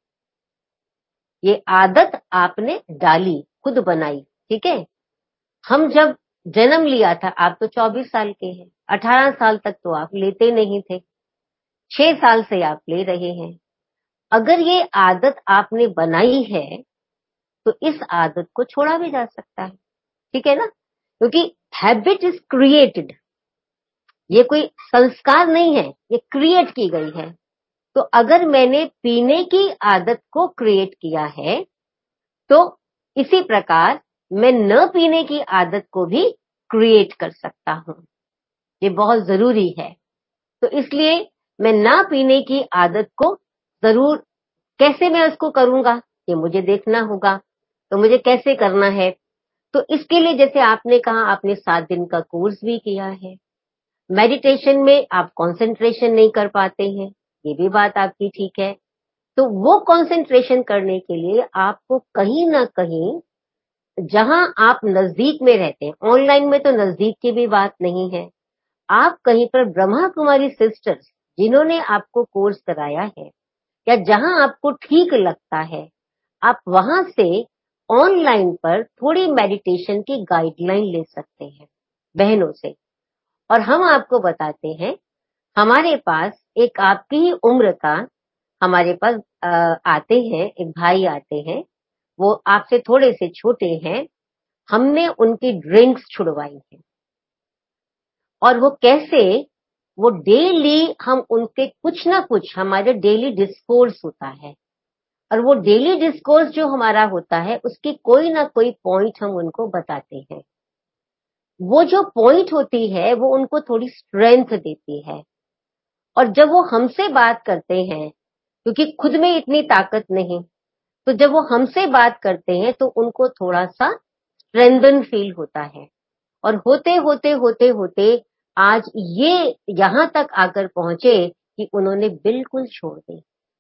ये आदत आपने डाली खुद बनाई, ठीक है। हम जब जन्म लिया था, आप तो चौबीस साल के हैं, अठारह साल तक तो आप लेते नहीं थे, छह साल से आप ले रहे हैं। अगर ये आदत आपने बनाई है तो इस आदत को छोड़ा भी जा सकता है, ठीक है ना, क्योंकि हैबिट इज क्रिएटेड, ये कोई संस्कार नहीं है, ये क्रिएट की गई है। तो अगर मैंने पीने की आदत को क्रिएट किया है तो इसी प्रकार मैं न पीने की आदत को भी क्रिएट कर सकता हूं, ये बहुत जरूरी है। तो इसलिए मैं ना पीने की आदत को जरूर, कैसे मैं उसको करूंगा ये मुझे देखना होगा। तो मुझे कैसे करना है, तो इसके लिए जैसे आपने कहा आपने सात दिन का कोर्स भी किया है। मेडिटेशन में आप कंसंट्रेशन नहीं कर पाते हैं, ये भी बात आपकी ठीक है। तो वो कंसंट्रेशन करने के लिए आपको कहीं ना कहीं, जहां आप नजदीक में रहते हैं, ऑनलाइन में तो नजदीक की भी बात नहीं है, आप कहीं पर ब्रह्मा कुमारी सिस्टर्स जिन्होंने आपको कोर्स कराया है या जहां आपको ठीक लगता है, आप वहां से ऑनलाइन पर थोड़ी मेडिटेशन की गाइडलाइन ले सकते हैं बहनों से, और हम आपको बताते हैं हमारे पास एक आपकी ही उम्र का हमारे पास आ, आते हैं, एक भाई आते हैं, वो आपसे थोड़े से छोटे हैं। हमने उनकी ड्रिंक्स छुड़वाई है और वो कैसे, वो डेली हम उनके कुछ ना कुछ, हमारे डेली डिस्कोर्स होता है और वो डेली डिस्कोर्स जो हमारा होता है उसकी कोई ना कोई पॉइंट हम उनको बताते हैं। वो जो पॉइंट होती है वो उनको थोड़ी स्ट्रेंथ देती है और जब वो हमसे बात करते हैं, क्योंकि खुद में इतनी ताकत नहीं, तो जब वो हमसे बात करते हैं तो उनको थोड़ा सा स्ट्रेंथन फील होता है और होते होते होते होते आज ये यहां तक आकर पहुंचे कि उन्होंने बिल्कुल छोड़ दी।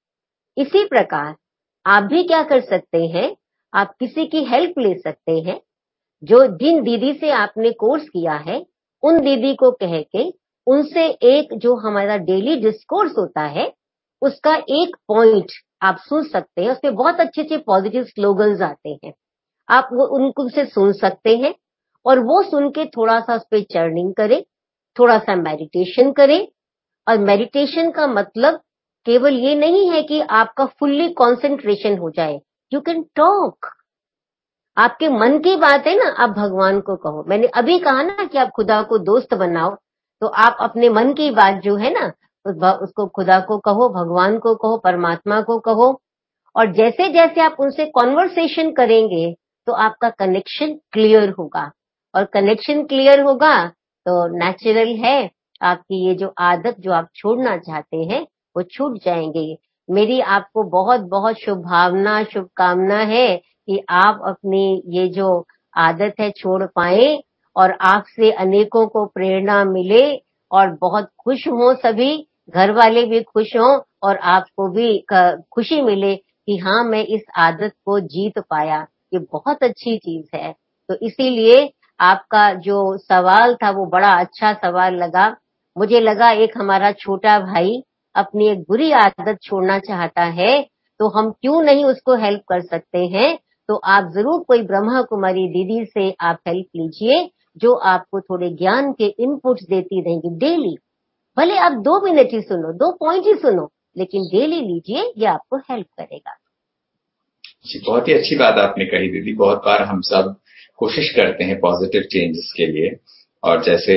इसी प्रकार आप भी क्या कर सकते हैं, आप किसी की हेल्प ले सकते हैं। जो जिन दीदी से आपने कोर्स किया है उन दीदी को कह के उनसे एक जो हमारा डेली डिस्कोर्स होता है उसका एक पॉइंट आप सुन सकते हैं। उसमें बहुत अच्छे अच्छे पॉजिटिव स्लोगन्स आते हैं, आप वो उनको से सुन सकते हैं और वो सुन के थोड़ा सा उस पर चर्निंग करें, थोड़ा सा मेडिटेशन करें। और मेडिटेशन का मतलब केवल ये नहीं है कि आपका फुल्ली कंसंट्रेशन हो जाए। यू कैन टॉक, आपके मन की बात है ना, आप भगवान को कहो। मैंने अभी कहा ना कि आप खुदा को दोस्त बनाओ, तो आप अपने मन की बात जो है ना उस, उसको खुदा को कहो, भगवान को कहो, परमात्मा को कहो। और जैसे जैसे आप उनसे कॉन्वर्सेशन करेंगे तो आपका कनेक्शन क्लियर होगा और कनेक्शन क्लियर होगा तो नेचुरल है आपकी ये जो आदत जो आप छोड़ना चाहते हैं वो छूट जाएंगे। मेरी आपको बहुत बहुत शुभभावना शुभकामना है कि आप अपनी ये जो आदत है छोड़ पाए और आपसे अनेकों को प्रेरणा मिले और बहुत खुश हो, सभी घर वाले भी खुश हों और आपको भी खुशी मिले कि हाँ मैं इस आदत को जीत पाया। ये बहुत अच्छी चीज है। तो इसीलिए आपका जो सवाल था वो बड़ा अच्छा सवाल लगा। मुझे लगा एक हमारा छोटा भाई अपनी एक बुरी आदत छोड़ना चाहता है तो हम क्यों नहीं उसको हेल्प कर सकते हैं। तो आप जरूर कोई ब्रह्मा कुमारी दीदी से आप हेल्प लीजिए जो आपको थोड़े ज्ञान के इनपुट्स देती रहेंगी डेली। भले आप दो मिनट ही सुनो, दो पॉइंट ही सुनो, लेकिन डेली लीजिए, ये आपको हेल्प करेगा। जी, बहुत ही अच्छी बात आपने कही दीदी। बहुत बार हम सब कोशिश करते हैं पॉजिटिव चेंजेस के लिए, और जैसे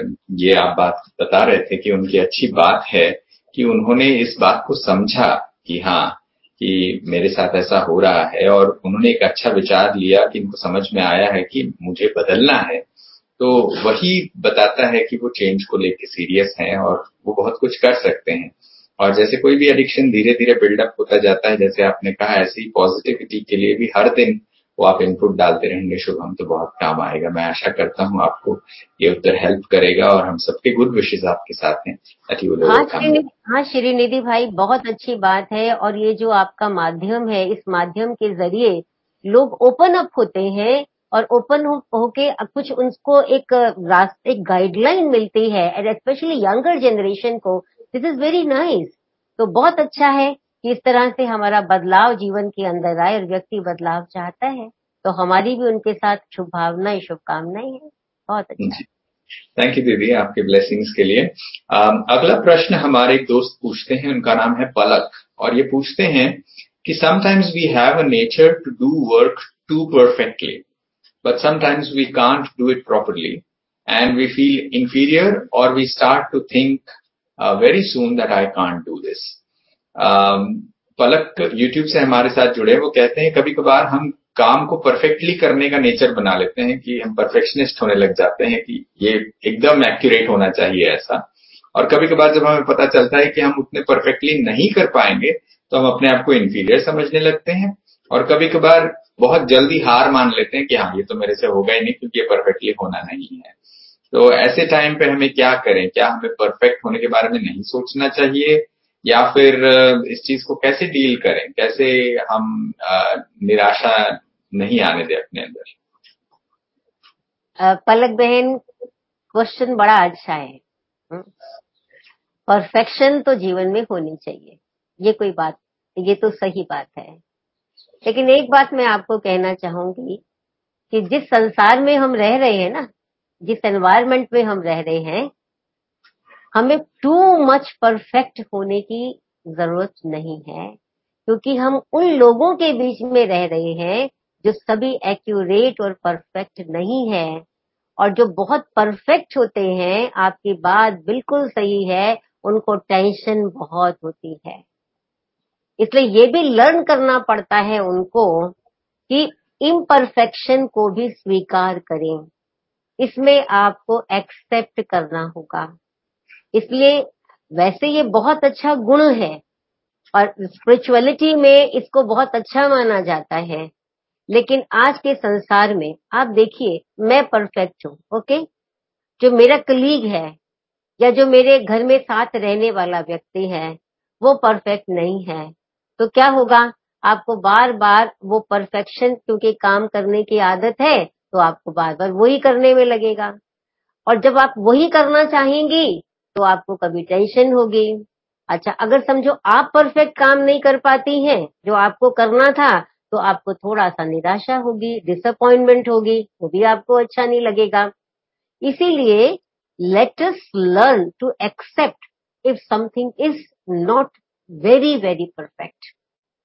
ये आप बात बता रहे थे कि उनकी अच्छी बात है कि उन्होंने इस बात को समझा कि हाँ कि मेरे साथ ऐसा हो रहा है, और उन्होंने एक अच्छा विचार लिया कि उनको समझ में आया है कि मुझे बदलना है। तो वही बताता है कि वो चेंज को लेके सीरियस हैं और वो बहुत कुछ कर सकते हैं। और जैसे कोई भी एडिक्शन धीरे धीरे बिल्डअप होता जाता है, जैसे आपने कहा, ऐसे ही पॉजिटिविटी के लिए भी हर दिन वो आप इनपुट डालते रहेंगे शुभम, तो बहुत काम आएगा। मैं आशा करता हूँ आपको ये उत्तर हेल्प करेगा, और हम सबके गुड विशेष आपके साथ हैं। हाँ श्रीनिधि, हाँ श्रीनिधि भाई, बहुत अच्छी बात है। और ये जो आपका माध्यम है, इस माध्यम के जरिए लोग ओपन अप होते हैं और ओपन होके कुछ उनको एक रास्ते, एक गाइडलाइन मिलती है, एंड स्पेशली यंगर जनरेशन को दिस इज वेरी नाइस। तो बहुत अच्छा है कि इस तरह से हमारा बदलाव जीवन के अंदर आए और व्यक्ति बदलाव चाहता है, तो हमारी भी उनके साथ शुभ भावनाएं शुभकामनाएं हैं। बहुत अच्छा। थैंक यू दीदी, आपके ब्लेसिंग्स के लिए। um, अगला प्रश्न हमारे एक दोस्त पूछते हैं, उनका नाम है पलक, और ये पूछते हैं कि sometimes we have a nature to do work too perfectly, but sometimes we can't do it properly and we feel inferior, or we start to think uh, very soon that I can't do this. um, Palak YouTube से हमारे साथ जुड़े, वो कहते हैं कभी कभार हम काम को परफेक्टली करने का नेचर बना लेते हैं कि हम परफेक्शनिस्ट होने लग जाते हैं कि ये एकदम एक्यूरेट होना चाहिए ऐसा। और कभी कभार जब हमें पता चलता है कि हम उतने परफेक्टली नहीं कर पाएंगे तो हम अपने आप को इन्फीरियर समझने लगते हैं, और कभी कभार बहुत जल्दी हार मान लेते हैं कि हाँ ये तो मेरे से होगा ही नहीं क्योंकि ये परफेक्टली होना नहीं है। तो ऐसे टाइम पे हमें क्या करें? क्या हमें परफेक्ट होने के बारे में नहीं सोचना चाहिए, या फिर इस चीज को कैसे डील करें? कैसे हम निराशा नहीं आने दें अपने अंदर? पलक बहन, क्वेश्चन बड़ा अच्छा है। परफेक्शन तो जीवन में होनी चाहिए, ये कोई बात, ये तो सही बात है। लेकिन एक बात मैं आपको कहना चाहूंगी कि जिस संसार में हम रह रहे हैं ना, जिस एनवायरनमेंट में हम रह रहे हैं, हमें टू मच परफेक्ट होने की जरूरत नहीं है, क्योंकि हम उन लोगों के बीच में रह रहे हैं जो सभी एक्यूरेट और परफेक्ट नहीं है। और जो बहुत परफेक्ट होते हैं, आपकी बात बिल्कुल सही है, उनको टेंशन बहुत होती है। इसलिए ये भी लर्न करना पड़ता है उनको कि इम्परफेक्शन को भी स्वीकार करें, इसमें आपको एक्सेप्ट करना होगा। इसलिए वैसे ये बहुत अच्छा गुण है और स्पिरिचुअलिटी में इसको बहुत अच्छा माना जाता है, लेकिन आज के संसार में आप देखिए, मैं परफेक्ट हूँ, ओके, जो मेरा कलीग है या जो मेरे घर में साथ रहने वाला व्यक्ति है वो परफेक्ट नहीं है, तो क्या होगा, आपको बार बार वो परफेक्शन, क्योंकि काम करने की आदत है तो आपको बार बार वही करने में लगेगा। और जब आप वही करना चाहेंगी तो आपको कभी टेंशन होगी। अच्छा, अगर समझो आप परफेक्ट काम नहीं कर पाती हैं जो आपको करना था, तो आपको थोड़ा सा निराशा होगी, डिसअपॉइंटमेंट होगी, वो भी आपको अच्छा नहीं लगेगा। इसीलिए let us learn to accept if something is not very very perfect.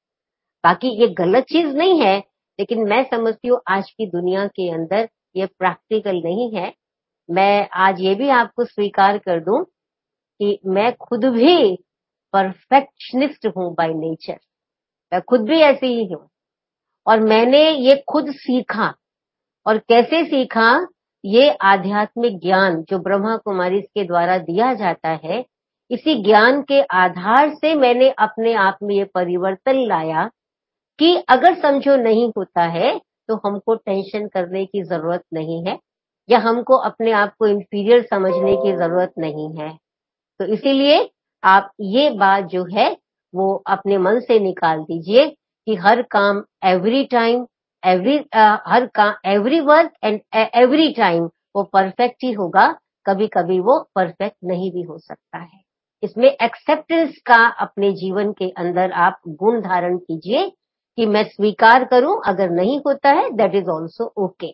बाकी ये गलत चीज नहीं है, लेकिन मैं समझती हूँ आज की दुनिया के अंदर ये प्रैक्टिकल नहीं है। मैं आज ये भी आपको स्वीकार कर दूं कि मैं खुद भी परफेक्शनिस्ट हूं बाय नेचर, मैं खुद भी ऐसी ही हूं। और मैंने ये खुद सीखा, और कैसे सीखा, ये आध्यात्मिक ज्ञान जो ब्रह्मा कुमारी के द्वारा दिया जाता है, इसी ज्ञान के आधार से मैंने अपने आप में ये परिवर्तन लाया कि अगर समझो नहीं होता है तो हमको टेंशन करने की जरूरत नहीं है, या हमको अपने आप को इंफीरियर समझने की जरूरत नहीं है। तो इसीलिए आप ये बात जो है वो अपने मन से निकाल दीजिए कि हर काम एवरी टाइम, एवरी हर काम, every work and every time वो परफेक्ट ही होगा, कभी कभी वो परफेक्ट नहीं भी हो सकता है। इसमें एक्सेप्टेंस का अपने जीवन के अंदर आप गुण धारण कीजिए कि मैं स्वीकार करूं, अगर नहीं होता है दैट इज ऑल्सो ओके।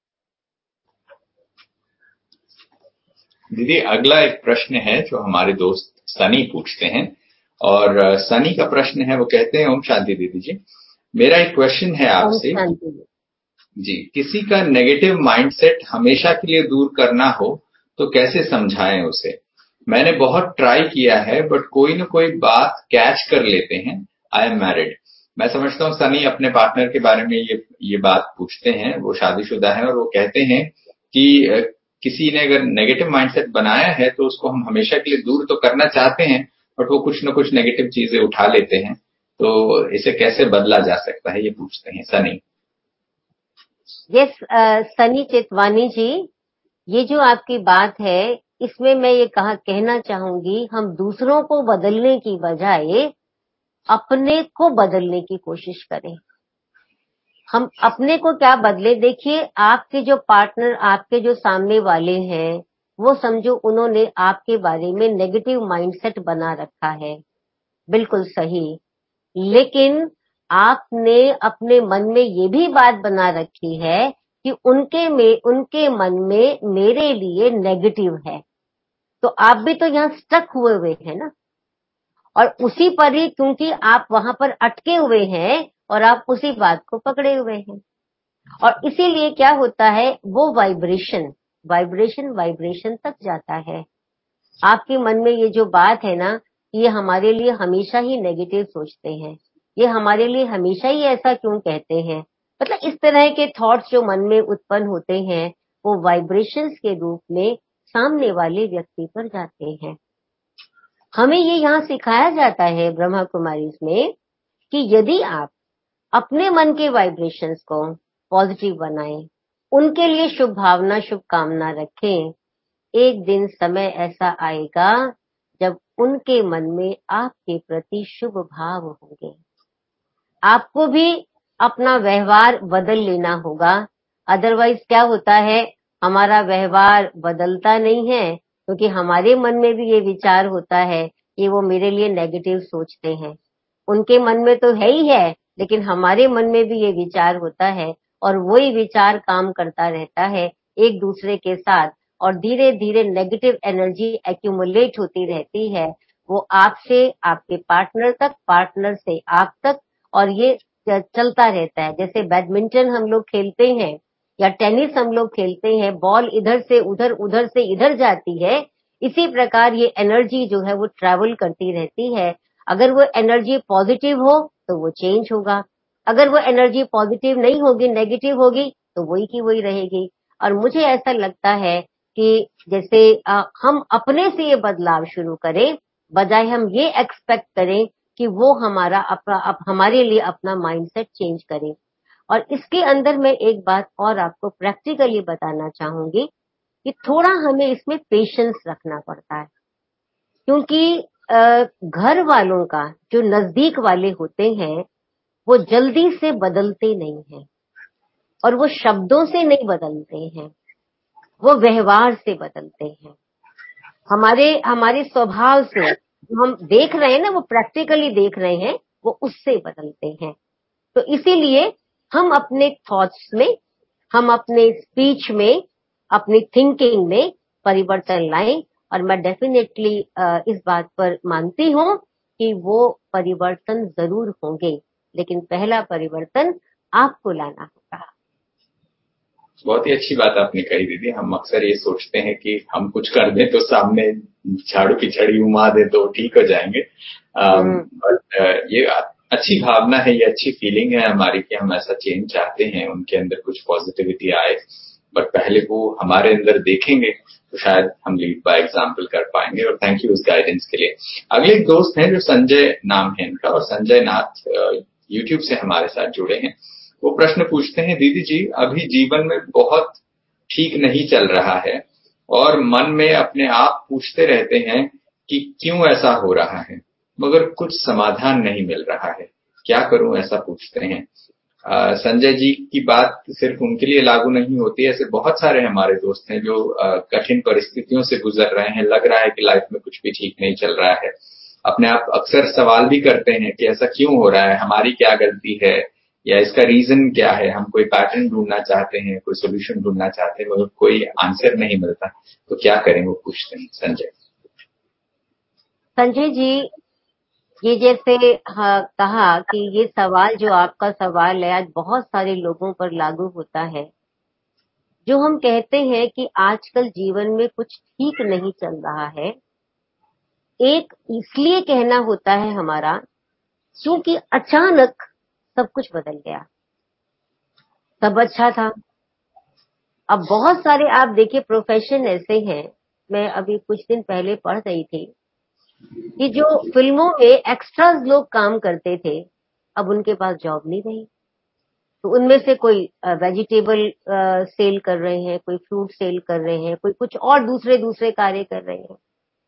दीदी, अगला एक प्रश्न है जो हमारे दोस्त सनी पूछते हैं, और सनी का प्रश्न है, वो कहते हैं, ओम शांति दीदी जी, मेरा एक क्वेश्चन है आपसे। जी, किसी का नेगेटिव माइंडसेट हमेशा के लिए दूर करना हो तो कैसे समझाएं उसे? मैंने बहुत ट्राई किया है बट कोई न कोई बात कैच कर लेते हैं। I am married. मैं समझता हूँ सनी अपने पार्टनर के बारे में ये ये बात पूछते हैं, वो शादीशुदा है, और वो कहते हैं कि किसी ने अगर नेगेटिव माइंडसेट बनाया है तो उसको हम हमेशा के लिए दूर तो करना चाहते हैं, बट वो कुछ न कुछ नेगेटिव चीजें उठा लेते हैं, तो इसे कैसे बदला जा सकता है, ये पूछते हैं सनी। यस, सनी चेतवानी जी, ये जो आपकी बात है, इसमें मैं ये कहा कहना चाहूंगी, हम दूसरों को बदलने की बजाय अपने को बदलने की कोशिश करें। हम अपने को क्या बदले, देखिए आपके जो पार्टनर, आपके जो सामने वाले हैं, वो समझो उन्होंने आपके बारे में नेगेटिव माइंडसेट बना रखा है, बिल्कुल सही, लेकिन आपने अपने मन में ये भी बात बना रखी है कि उनके में उनके मन में मेरे लिए नेगेटिव है, तो आप भी तो यहाँ स्टक हुए हुए हैं ना, और उसी पर ही, क्योंकि आप वहां पर अटके हुए हैं और आप उसी बात को पकड़े हुए हैं, और इसीलिए क्या होता है, वो वाइब्रेशन वाइब्रेशन वाइब्रेशन तक जाता है। आपके मन में ये जो बात है ना, ये हमारे लिए हमेशा ही नेगेटिव सोचते हैं, ये हमारे लिए हमेशा ही ऐसा क्यों कहते हैं, मतलब इस तरह के थॉट्स जो मन में उत्पन्न होते हैं, वो वाइब्रेशंस के रूप में सामने वाले व्यक्ति पर जाते हैं। हमें ये यहाँ सिखाया जाता है ब्रह्मा कुमारी में कि यदि आप अपने मन के वाइब्रेशंस को पॉजिटिव बनाएं, उनके लिए शुभ भावना, शुभकामना रखें, एक दिन समय ऐसा आएगा जब उनके मन में आपके प्रति शुभ भाव होंगे। आपको भी अपना व्यवहार बदल लेना होगा, अदरवाइज क्या होता है, हमारा व्यवहार बदलता नहीं है, क्योंकि हमारे मन में भी ये विचार होता है कि वो मेरे लिए नेगेटिव सोचते हैं। उनके मन में तो है ही है, लेकिन हमारे मन में भी ये विचार होता है, और वही विचार काम करता रहता है एक दूसरे के साथ, और धीरे धीरे नेगेटिव एनर्जी एक्यूमुलेट होती रहती है, वो आपसे आपके पार्टनर तक, पार्टनर से आप तक, और ये चलता रहता है। जैसे बैडमिंटन हम लोग खेलते हैं या टेनिस हम लोग खेलते हैं, बॉल इधर से उधर, उधर से इधर जाती है, इसी प्रकार ये एनर्जी जो है वो ट्रैवल करती रहती है। अगर वो एनर्जी पॉजिटिव हो तो वो चेंज होगा, अगर वो एनर्जी पॉजिटिव नहीं होगी, नेगेटिव होगी, तो वही की वही रहेगी। और मुझे ऐसा लगता है कि जैसे आ, हम अपने से ये बदलाव शुरू करें, बजाय हम ये एक्सपेक्ट करें कि वो हमारा अपना अप, हमारे लिए अपना माइंडसेट चेंज करे। और इसके अंदर मैं एक बात और आपको प्रैक्टिकली बताना चाहूंगी कि थोड़ा हमें इसमें पेशेंस रखना पड़ता है, क्योंकि घर वालों का जो नजदीक वाले होते हैं वो जल्दी से बदलते नहीं हैं, और वो शब्दों से नहीं बदलते हैं, वो व्यवहार से बदलते हैं। हमारे हमारे स्वभाव से जो हम देख रहे हैं ना, वो प्रैक्टिकली देख रहे हैं, वो उससे बदलते हैं। तो इसीलिए हम अपने थॉट्स में, हम अपने स्पीच में, अपनी थिंकिंग में परिवर्तन लाएं। और मैं डेफिनेटली इस बात पर मानती हूं कि वो परिवर्तन जरूर होंगे, लेकिन पहला परिवर्तन आपको लाना होगा। बहुत ही अच्छी बात आपने कही दीदी। हम अक्सर ये सोचते हैं कि हम कुछ कर दें तो सामने झाड़ू की छड़ी घुमा दे तो ठीक हो जाएंगे, बट ये अच्छी भावना है, ये अच्छी फीलिंग है हमारी कि हम ऐसा चेंज चाहते हैं, उनके अंदर कुछ पॉजिटिविटी आए, बट पहले वो हमारे अंदर देखेंगे तो शायद हम लीड बाय एग्जाम्पल कर पाएंगे। और थैंक यू उस गाइडेंस के लिए। अगले एक दोस्त हैं जो संजय नाम है इनका, और संजय नाथ यूट्यूब से हमारे साथ जुड़े हैं। वो प्रश्न पूछते हैं, दीदी जी अभी जीवन में बहुत ठीक नहीं चल रहा है और मन में अपने आप पूछते रहते हैं कि क्यों ऐसा हो रहा है, मगर कुछ समाधान नहीं मिल रहा है, क्या करूं, ऐसा पूछते हैं। आ, संजय जी की बात सिर्फ उनके लिए लागू नहीं होती, ऐसे बहुत सारे हमारे दोस्त हैं जो आ, कठिन परिस्थितियों से गुजर रहे हैं, लग रहा है कि लाइफ में कुछ भी ठीक नहीं चल रहा है, अपने आप अक्सर सवाल भी करते हैं कि ऐसा क्यों हो रहा है, हमारी क्या गलती है, या इसका रीजन क्या है। हम कोई पैटर्न ढूंढना चाहते हैं, कोई सोल्यूशन ढूंढना चाहते हैं, मगर कोई आंसर नहीं मिलता, तो क्या करें, वो पूछते हैं। संजय संजय जी, ये जैसे हाँ, कहा कि ये सवाल जो आपका सवाल है आज बहुत सारे लोगों पर लागू होता है। जो हम कहते हैं कि आजकल जीवन में कुछ ठीक नहीं चल रहा है, एक इसलिए कहना होता है हमारा क्योंकि अचानक सब कुछ बदल गया। सब अच्छा था, अब बहुत सारे आप देखिए प्रोफेशन ऐसे हैं, मैं अभी कुछ दिन पहले पढ़ रही थी कि जो फिल्मों में एक्स्ट्रास लोग काम करते थे, अब उनके पास जॉब नहीं रही। तो उनमें से कोई वेजिटेबल सेल कर रहे हैं, कोई फ्रूट सेल कर रहे हैं, कोई कुछ और दूसरे दूसरे कार्य कर रहे हैं।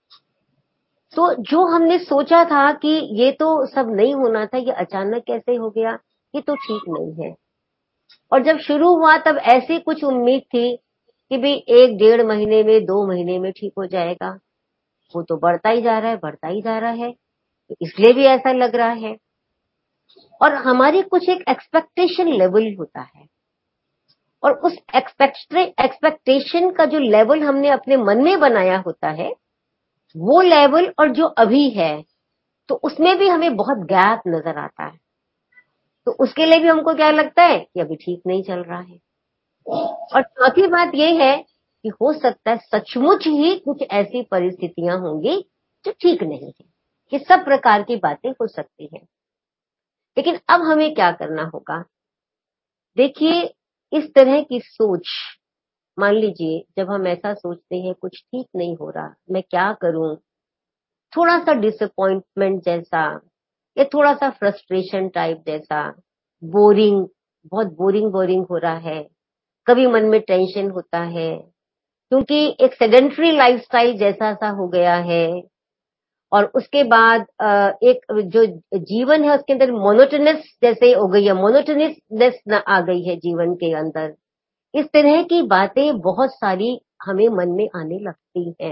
तो जो हमने सोचा था कि ये तो सब नहीं होना था, ये अचानक कैसे हो गया, ये तो ठीक नहीं है। और जब शुरू हुआ तब ऐसी कुछ उम्मीद थी कि भाई एक डेढ़ महीने में, दो महीने में ठीक हो जाएगा। वो तो बढ़ता ही जा रहा है, बढ़ता ही जा रहा है, तो इसलिए भी ऐसा लग रहा है। और हमारी कुछ एक एक्सपेक्टेशन लेवल होता है, और उस एक्सपेक्टेशन का जो लेवल हमने अपने मन में बनाया होता है, वो लेवल और जो अभी है, तो उसमें भी हमें बहुत गैप नजर आता है। तो उसके लिए भी हमको क्या लगता है कि अभी ठीक नहीं चल रहा है। और चौथी बात यह है कि हो सकता है सचमुच ही कुछ ऐसी परिस्थितियां होंगी जो ठीक नहीं है। ये सब प्रकार की बातें हो सकती हैं, लेकिन अब हमें क्या करना होगा। देखिए, इस तरह की सोच, मान लीजिए जब हम ऐसा सोचते हैं कुछ ठीक नहीं हो रहा, मैं क्या करूं, थोड़ा सा डिसअपॉइंटमेंट जैसा या थोड़ा सा फ्रस्ट्रेशन टाइप जैसा, बोरिंग, बहुत बोरिंग बोरिंग हो रहा है, कभी मन में टेंशन होता है क्योंकि एक सेडेंटरी लाइफस्टाइल जैसा सा हो गया है। और उसके बाद एक जो जीवन है उसके अंदर मोनोटोनस जैसे हो गई है, मोनोटोनसनेस आ गई है जीवन के अंदर। इस तरह की बातें बहुत सारी हमें मन में आने लगती हैं।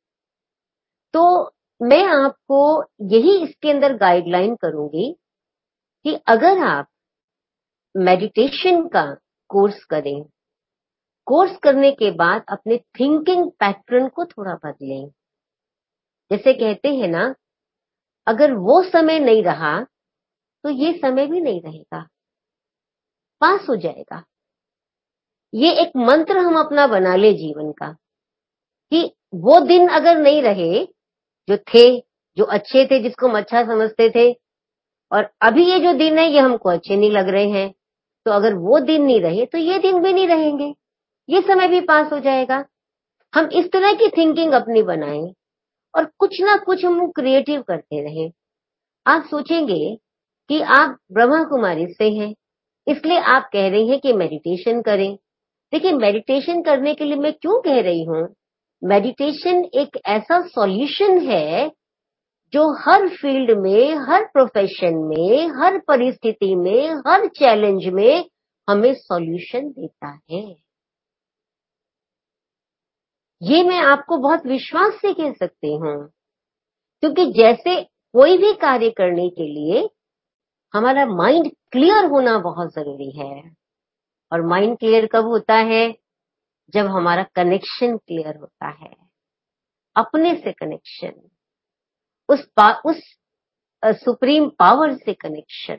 तो मैं आपको यही इसके अंदर गाइडलाइन करूंगी कि अगर आप मेडिटेशन का कोर्स करें, कोर्स करने के बाद अपने थिंकिंग पैटर्न को थोड़ा बदलें। जैसे कहते हैं ना, अगर वो समय नहीं रहा तो ये समय भी नहीं रहेगा, पास हो जाएगा। ये एक मंत्र हम अपना बना ले जीवन का कि वो दिन अगर नहीं रहे जो थे, जो अच्छे थे, जिसको हम अच्छा समझते थे, और अभी ये जो दिन है ये हमको अच्छे नहीं लग रहे हैं, तो अगर वो दिन नहीं रहे तो ये दिन भी नहीं रहेंगे, ये समय भी पास हो जाएगा। हम इस तरह की थिंकिंग अपनी बनाएं और कुछ ना कुछ हम क्रिएटिव करते रहें। आप सोचेंगे कि आप ब्रह्मा कुमारी से हैं, इसलिए आप कह रही हैं कि मेडिटेशन करें। देखिए, मेडिटेशन करने के लिए मैं क्यों कह रही हूं, मेडिटेशन एक ऐसा सॉल्यूशन है जो हर फील्ड में, हर प्रोफेशन में, हर परिस्थिति में, हर चैलेंज में हमें सॉल्यूशन देता है। ये मैं आपको बहुत विश्वास से कह सकती हूँ, क्योंकि जैसे कोई भी कार्य करने के लिए हमारा माइंड क्लियर होना बहुत जरूरी है। और माइंड क्लियर कब होता है? जब हमारा कनेक्शन क्लियर होता है, अपने से कनेक्शन, उस पा, उस सुप्रीम पावर से कनेक्शन।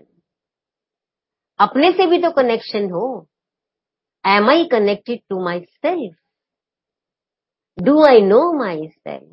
अपने से भी तो कनेक्शन हो। Am I connected to my self? Do I know my self?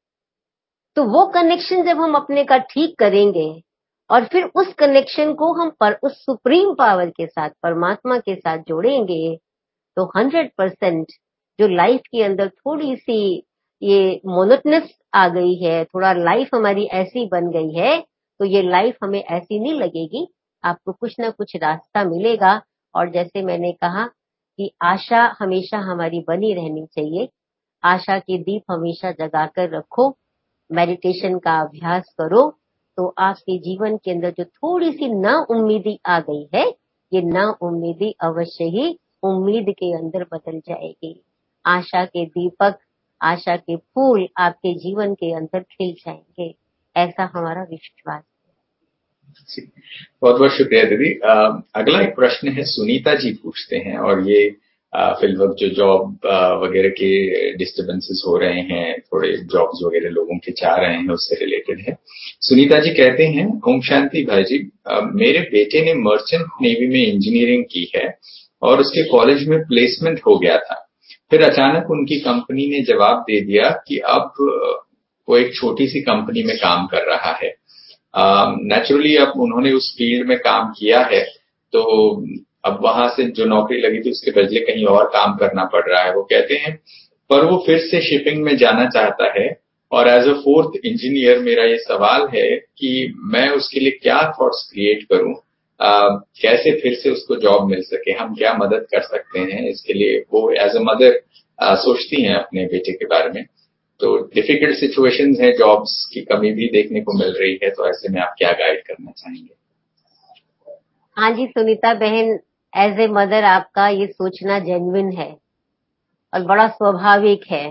तो वो कनेक्शन जब हम अपने का ठीक करेंगे और फिर उस कनेक्शन को हम पर उस सुप्रीम पावर के साथ, परमात्मा के साथ जोड़ेंगे, तो हंड्रेड परसेंट जो लाइफ के अंदर थोड़ी सी ये मोनोटनस आ गई है, थोड़ा लाइफ हमारी ऐसी बन गई है, तो ये लाइफ हमें ऐसी नहीं लगेगी। आपको कुछ ना कुछ रास्ता मिलेगा। और जैसे मैंने कहा कि आशा हमेशा हमारी बनी रहनी चाहिए। आशा के दीप हमेशा जगाकर रखो, मेडिटेशन का अभ्यास करो, तो आपके जीवन के अंदर जो थोड़ी सी ना उम्मीदी आ गई है, ये ना उम्मीदी अवश्य ही उम्मीद के अंदर बदल जाएगी। आशा के दीपक, आशा के फूल आपके जीवन के अंदर खिल जाएंगे, ऐसा हमारा विश्वास है। बहुत बहुत शुक्रिया दीदी। अगला एक प्रश्न है, सुनीता जी पूछते हैं, और ये फिलहाल जो जॉब वगैरह के डिस्टर्बेंसेस हो रहे हैं, थोड़े जॉब्स वगैरह लोगों के चाह रहे हैं, उससे रिलेटेड है। सुनीता जी कहते हैं, ओम शांति भाई जी, मेरे बेटे ने मर्चेंट नेवी में इंजीनियरिंग की है और उसके कॉलेज में प्लेसमेंट हो गया था। फिर अचानक उनकी कंपनी ने जवाब दे दिया कि अब वो एक छोटी सी कंपनी में काम कर रहा है। नेचुरली uh, अब उन्होंने उस फील्ड में काम किया है, तो अब वहां से जो नौकरी लगी थी उसके बदले कहीं और काम करना पड़ रहा है। वो कहते हैं पर वो फिर से शिपिंग में जाना चाहता है, और एज अ फोर्थ इंजीनियर मेरा ये सवाल है कि मैं उसके लिए क्या थॉट्स क्रिएट करूं, uh, कैसे फिर से उसको जॉब मिल सके, हम क्या मदद कर सकते हैं इसके लिए। वो एज अ मदर uh, सोचती हैं अपने बेटे के बारे में। तो डिफिकल्ट सिचुएशंस है, जॉब्स की कमी भी देखने को मिल रही है, तो ऐसे में आप क्या गाइड करना चाहेंगे? हाँ जी सुनीता बहन, एज ए मदर आपका ये सोचना जेन्युइन है और बड़ा स्वाभाविक है।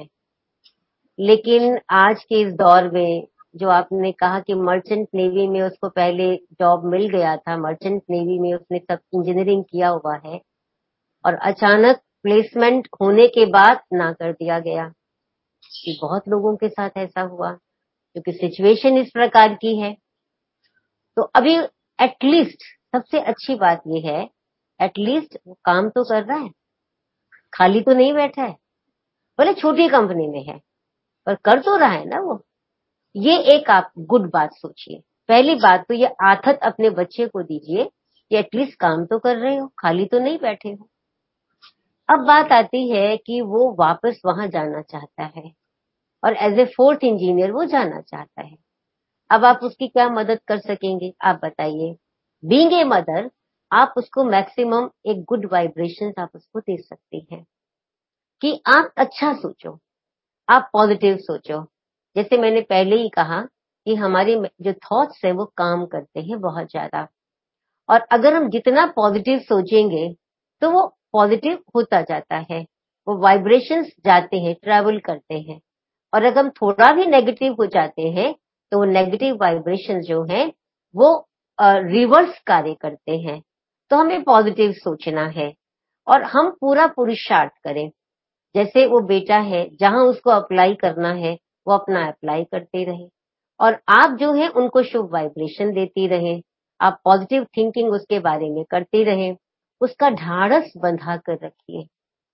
लेकिन आज के इस दौर में जो आपने कहा कि मर्चेंट नेवी में उसको पहले जॉब मिल गया था, मर्चेंट नेवी में उसने सब इंजीनियरिंग किया हुआ है और अचानक प्लेसमेंट होने के बाद ना कर दिया गया, कि बहुत लोगों के साथ ऐसा हुआ क्योंकि सिचुएशन इस प्रकार की है। तो अभी एटलीस्ट सबसे अच्छी बात यह है, एटलीस्ट वो काम तो कर रहा है, खाली तो नहीं बैठा है, भले छोटी कंपनी में है पर कर तो रहा है ना वो। ये एक आप गुड बात सोचिए। पहली बात तो ये आथत अपने बच्चे को दीजिए कि एटलीस्ट काम तो कर रहे हो, खाली तो नहीं बैठे हो। अब बात आती है कि वो वापस वहां जाना चाहता है और एज ए फोर्थ इंजीनियर वो जाना चाहता है। अब आप उसकी क्या मदद कर सकेंगे, आप बताइए। बीइंग ए मदर, आप उसको मैक्सिमम एक गुड वाइब्रेशन आप उसको दे सकती हैं कि आप अच्छा सोचो, आप पॉजिटिव सोचो। जैसे मैंने पहले ही कहा कि हमारे जो थॉट्स है वो काम करते हैं बहुत ज्यादा, और अगर हम जितना पॉजिटिव सोचेंगे तो वो पॉजिटिव होता जाता है, वो वाइब्रेशंस जाते हैं, ट्रैवल करते हैं। और अगर हम थोड़ा भी नेगेटिव हो जाते हैं तो वो नेगेटिव वाइब्रेशन जो हैं वो रिवर्स कार्य करते हैं। तो हमें पॉजिटिव सोचना है। और हम पूरा पुरुषार्थ करें। जैसे वो बेटा है, जहां उसको अप्लाई करना है वो अपना अप्लाई करते रहे, और आप जो है उनको शुभ वाइब्रेशन देती रहे, आप पॉजिटिव थिंकिंग उसके बारे में करते रहे, उसका ढाढ़स बंधा कर रखिए।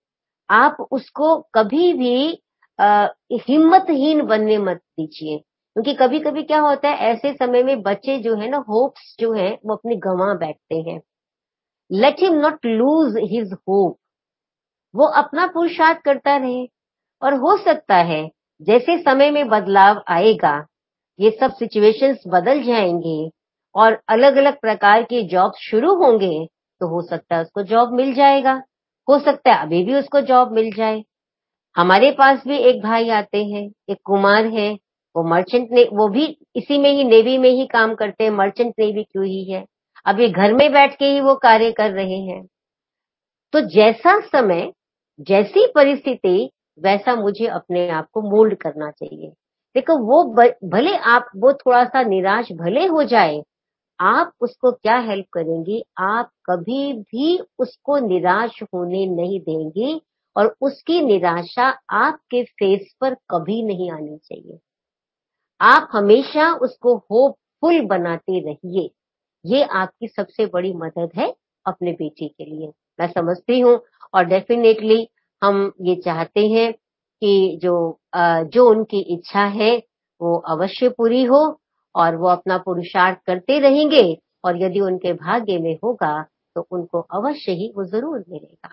आप उसको कभी भी आ, हिम्मतहीन बनने मत दीजिए, क्योंकि कभी कभी क्या होता है ऐसे समय में बच्चे जो है ना, होप्स जो है वो अपनी गंवा बैठते हैं। Let him not lose his hope, वो अपना पुरुषार्थ करता रहे, और हो सकता है जैसे समय में बदलाव आएगा, ये सब सिचुएशंस बदल जाएंगे और अलग अलग प्रकार के जॉब शुरू होंगे, तो हो सकता है उसको जॉब मिल जाएगा, हो सकता है अभी भी उसको जॉब मिल जाए। हमारे पास भी एक भाई आते हैं, एक कुमार है, वो मर्चेंट ने वो भी इसी में ही नेवी में ही काम करते हैं, मर्चेंट नेवी क्यों ही है, अभी घर में बैठ के ही वो कार्य कर रहे हैं। तो जैसा समय, जैसी परिस्थिति, वैसा मुझे अपने आप को मोल्ड करना चाहिए। देखो वो ब- भले आप वो थोड़ा सा निराश भले हो जाए, आप उसको क्या हेल्प करेंगी, आप कभी भी उसको निराश होने नहीं देंगी, और उसकी निराशा आपके फेस पर कभी नहीं आनी चाहिए। आप हमेशा उसको होपफुल बनाते रहिए। ये आपकी सबसे बड़ी मदद है अपने बेटे के लिए, मैं समझती हूँ। और डेफिनेटली हम ये चाहते हैं कि जो अ, जो उनकी इच्छा है वो अवश्य पूरी हो, और वो अपना पुरुषार्थ करते रहेंगे, और यदि उनके भाग्य में होगा तो उनको अवश्य ही वो जरूर मिलेगा।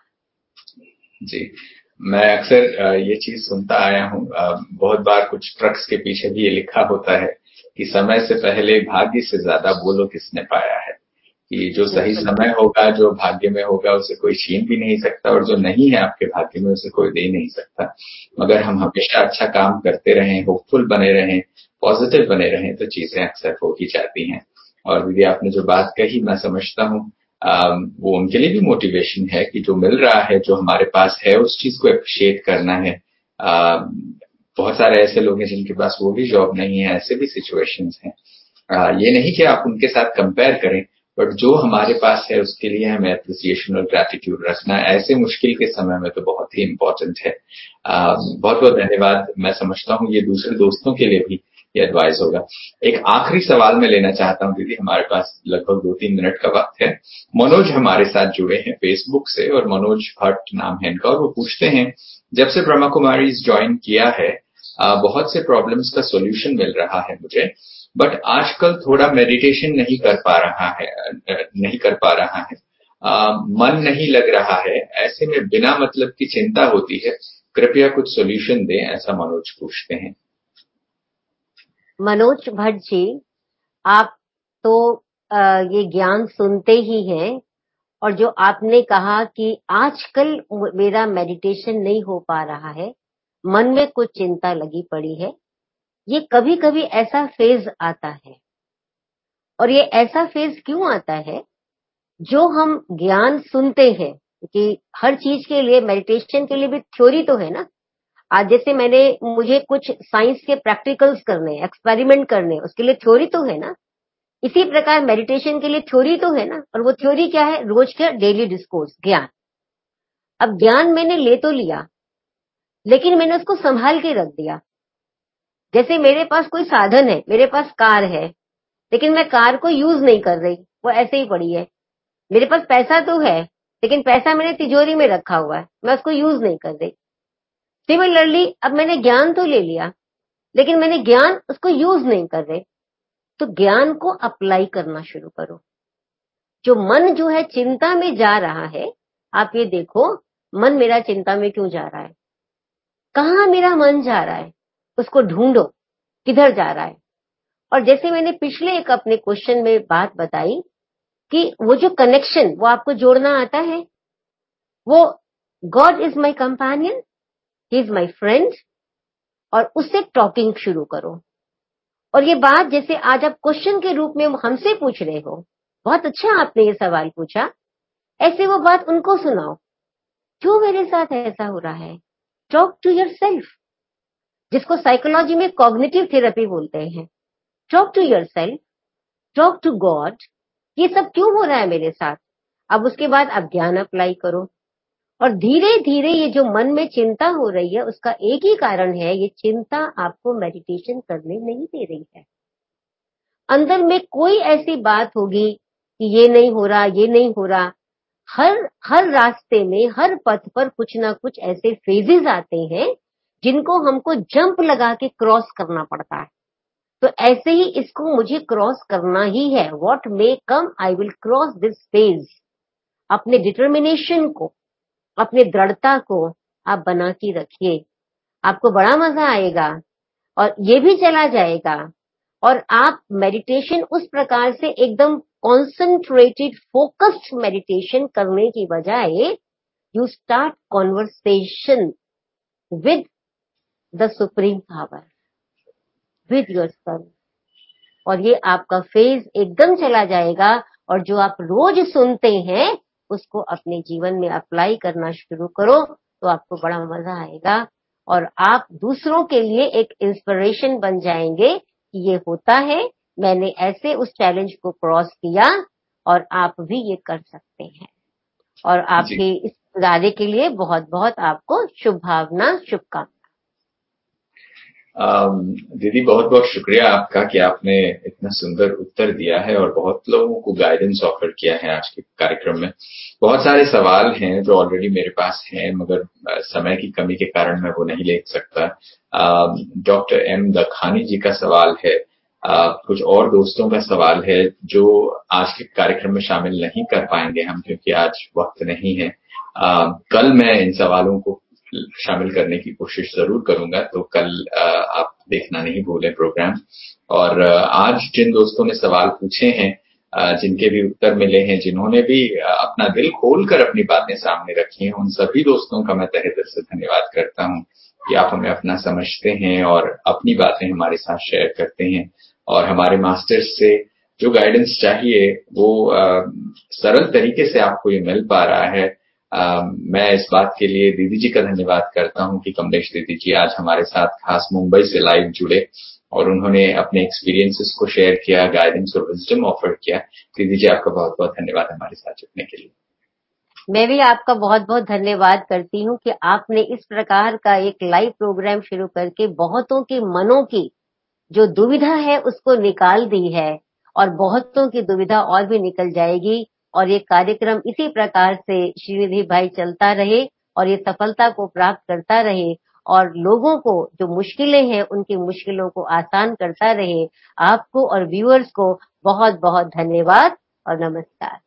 जी, मैं अक्सर अ, ये चीज सुनता आया हूँ। अ, बहुत बार कुछ ट्रक्स के पीछे भी ये लिखा होता है कि समय से पहले भाग्य से ज्यादा बोलो किसने पाया है, कि जो सही बिल्कुल। समय होगा, जो भाग्य में होगा, उसे कोई छीन भी नहीं सकता, और जो नहीं है आपके भाग्य में उसे कोई दे नहीं सकता। मगर हम हमेशा अच्छा काम करते रहें, होपफुल बने रहें, पॉजिटिव बने रहें, तो चीजें अक्सर हो ही जाती हैं। और दीदी आपने जो बात कही, मैं समझता हूँ अम, वो उनके लिए भी मोटिवेशन है कि जो मिल रहा है, जो हमारे पास है, उस चीज को अप्रिशिएट करना है। अम, बहुत सारे ऐसे लोग हैं जिनके पास वो भी जॉब नहीं है, ऐसे भी सिचुएशंस हैं। अ, ये नहीं कि आप उनके साथ कंपेयर करें, बट जो हमारे पास है उसके लिए हमें अप्रिसिएशन और ग्रैटिट्यूड रखना ऐसे मुश्किल के समय में तो बहुत ही इम्पोर्टेंट है। बहुत बहुत धन्यवाद। मैं समझता हूँ ये दूसरे दोस्तों के लिए भी ये एडवाइस होगा। एक आखिरी सवाल मैं लेना चाहता हूँ दीदी, हमारे पास लगभग दो तीन मिनट का वक्त है। मनोज हमारे साथ जुड़े हैं फेसबुक से, और मनोज भट्ट नाम है इनका, और वो पूछते हैं, जब से ब्रह्मा कुमारी ज्वाइन किया है अ, बहुत से प्रॉब्लम्स का सोल्यूशन मिल रहा है मुझे, बट आजकल थोड़ा मेडिटेशन नहीं कर पा रहा है अ, नहीं कर पा रहा है आ, मन नहीं लग रहा है, ऐसे में बिना मतलब की चिंता होती है, कृपया कुछ सॉल्यूशन दें, ऐसा मनोज पूछते हैं। मनोज भट्ट जी, आप तो अ, ये ज्ञान सुनते ही हैं, और जो आपने कहा कि आजकल मेरा मेडिटेशन नहीं हो पा रहा है, मन में कुछ चिंता लगी पड़ी है, ये कभी कभी ऐसा फेज आता है। और ये ऐसा फेज क्यों आता है? जो हम ज्ञान सुनते हैं, कि हर चीज के लिए, मेडिटेशन के लिए भी थ्योरी तो है ना। आज जैसे मैंने मुझे कुछ साइंस के प्रैक्टिकल्स करने, एक्सपेरिमेंट करने, उसके लिए थ्योरी तो है ना। इसी प्रकार मेडिटेशन के लिए थ्योरी तो है ना, और वो थ्योरी क्या है? रोज का डेली डिस्कोर्स, ज्ञान। अब ज्ञान मैंने ले तो लिया, लेकिन मैंने उसको संभाल के रख दिया। जैसे मेरे पास कोई साधन है, मेरे पास कार है, लेकिन मैं कार को यूज नहीं कर रही, वो ऐसे ही पड़ी है। मेरे पास पैसा तो है, लेकिन पैसा मैंने तिजोरी में रखा हुआ है, मैं उसको यूज नहीं कर रही। सिमिलरली अब मैंने ज्ञान तो ले लिया, लेकिन मैंने ज्ञान उसको यूज नहीं कर रहे। तो ज्ञान को अप्लाई करना शुरू करो। जो मन जो है चिंता में जा रहा है, आप ये देखो, मन मेरा चिंता में क्यों जा रहा है, कहाँ मेरा मन जा रहा है, उसको ढूंढो, किधर जा रहा है। और जैसे मैंने पिछले एक अपने क्वेश्चन में बात बताई कि वो जो कनेक्शन वो आपको जोड़ना आता है, वो God is my companion, he is my friend, और उससे टॉकिंग शुरू करो। और ये बात जैसे आज आप क्वेश्चन के रूप में हमसे पूछ रहे हो, बहुत अच्छा आपने ये सवाल पूछा, ऐसे वो बात उनको सुनाओ, क्यों मेरे साथ ऐसा हो रहा है। टॉक टू योर सेल्फ, जिसको साइकोलॉजी में कॉग्निटिव थेरेपी बोलते हैं। Talk to your self, talk to God, ये सब क्यों हो रहा है मेरे साथ। अब उसके बाद आप ज्ञान अप्लाई करो, और धीरे धीरे ये जो मन में चिंता हो रही है उसका एक ही कारण है, ये चिंता आपको मेडिटेशन करने नहीं दे रही है। अंदर में कोई ऐसी बात होगी कि ये नहीं हो रहा, ये नहीं हो रहा। हर हर रास्ते में, हर पथ पर कुछ ना कुछ ऐसे फेजेस आते हैं जिनको हमको जंप लगा के क्रॉस करना पड़ता है। तो ऐसे ही इसको मुझे क्रॉस करना ही है। What may come I will cross this phase. अपने डिटर्मिनेशन को, अपने दृढ़ता को आप बना के रखिए, आपको बड़ा मजा आएगा और ये भी चला जाएगा। और आप मेडिटेशन उस प्रकार से एकदम कॉन्सेंट्रेटेड फोकस्ड मेडिटेशन करने की बजाय you start conversation with the supreme power, with yourself, और ये आपका फेज एकदम चला जाएगा। और जो आप रोज सुनते हैं उसको अपने जीवन में अप्लाई करना शुरू करो तो आपको बड़ा मजा आएगा और आप दूसरों के लिए एक इंस्पिरेशन बन जाएंगे कि ये होता है, मैंने ऐसे उस चैलेंज को क्रॉस किया और आप भी ये कर सकते हैं। और जी आपके इस इरादे के लिए बहुत बहुत आपको शुभभावना, शुभकामना। अम, दीदी बहुत बहुत शुक्रिया आपका कि आपने इतना सुंदर उत्तर दिया है और बहुत लोगों को गाइडेंस ऑफर किया है आज के कार्यक्रम में। बहुत सारे सवाल हैं जो ऑलरेडी मेरे पास हैं मगर अ, समय की कमी के कारण मैं वो नहीं ले सकता। डॉक्टर एम दखानी जी का सवाल है, अ, कुछ और दोस्तों का सवाल है जो आज के कार्यक्रम में शामिल नहीं कर पाएंगे हम क्योंकि आज वक्त नहीं है। अ, कल मैं इन सवालों को शामिल करने की कोशिश जरूर करूंगा, तो कल अ, आप देखना नहीं भूलें प्रोग्राम। और अ, आज जिन दोस्तों ने सवाल पूछे हैं, अ, जिनके भी उत्तर मिले हैं, जिन्होंने भी अ, अपना दिल खोलकर अपनी बातें सामने रखी हैं, उन सभी दोस्तों का मैं तहे दिल से धन्यवाद करता हूं कि आप हमें अपना समझते हैं और अपनी बातें हमारे साथ शेयर करते हैं। और हमारे मास्टर्स से जो गाइडेंस चाहिए वो अ, सरल तरीके से आपको ये मिल पा रहा है। Uh, मैं इस बात के लिए दीदी जी का धन्यवाद करता हूं कि कमलेश दीदी जी आज हमारे साथ खास मुंबई से लाइव जुड़े और उन्होंने अपने एक्सपीरियंसेस को शेयर किया, गाइडेंस और विजडम ऑफर किया। दीदी जी आपका बहुत बहुत धन्यवाद हमारे साथ जुड़ने के लिए। मैं भी आपका बहुत बहुत धन्यवाद करती हूँ कि आपने इस प्रकार का एक लाइव प्रोग्राम शुरू करके बहुतों के मनों की जो दुविधा है उसको निकाल दी है और बहुतों की दुविधा और भी निकल जाएगी। और ये कार्यक्रम इसी प्रकार से श्रीनिधि भाई चलता रहे और ये सफलता को प्राप्त करता रहे और लोगों को जो मुश्किलें हैं उनकी मुश्किलों को आसान करता रहे। आपको और व्यूअर्स को बहुत बहुत धन्यवाद और नमस्कार।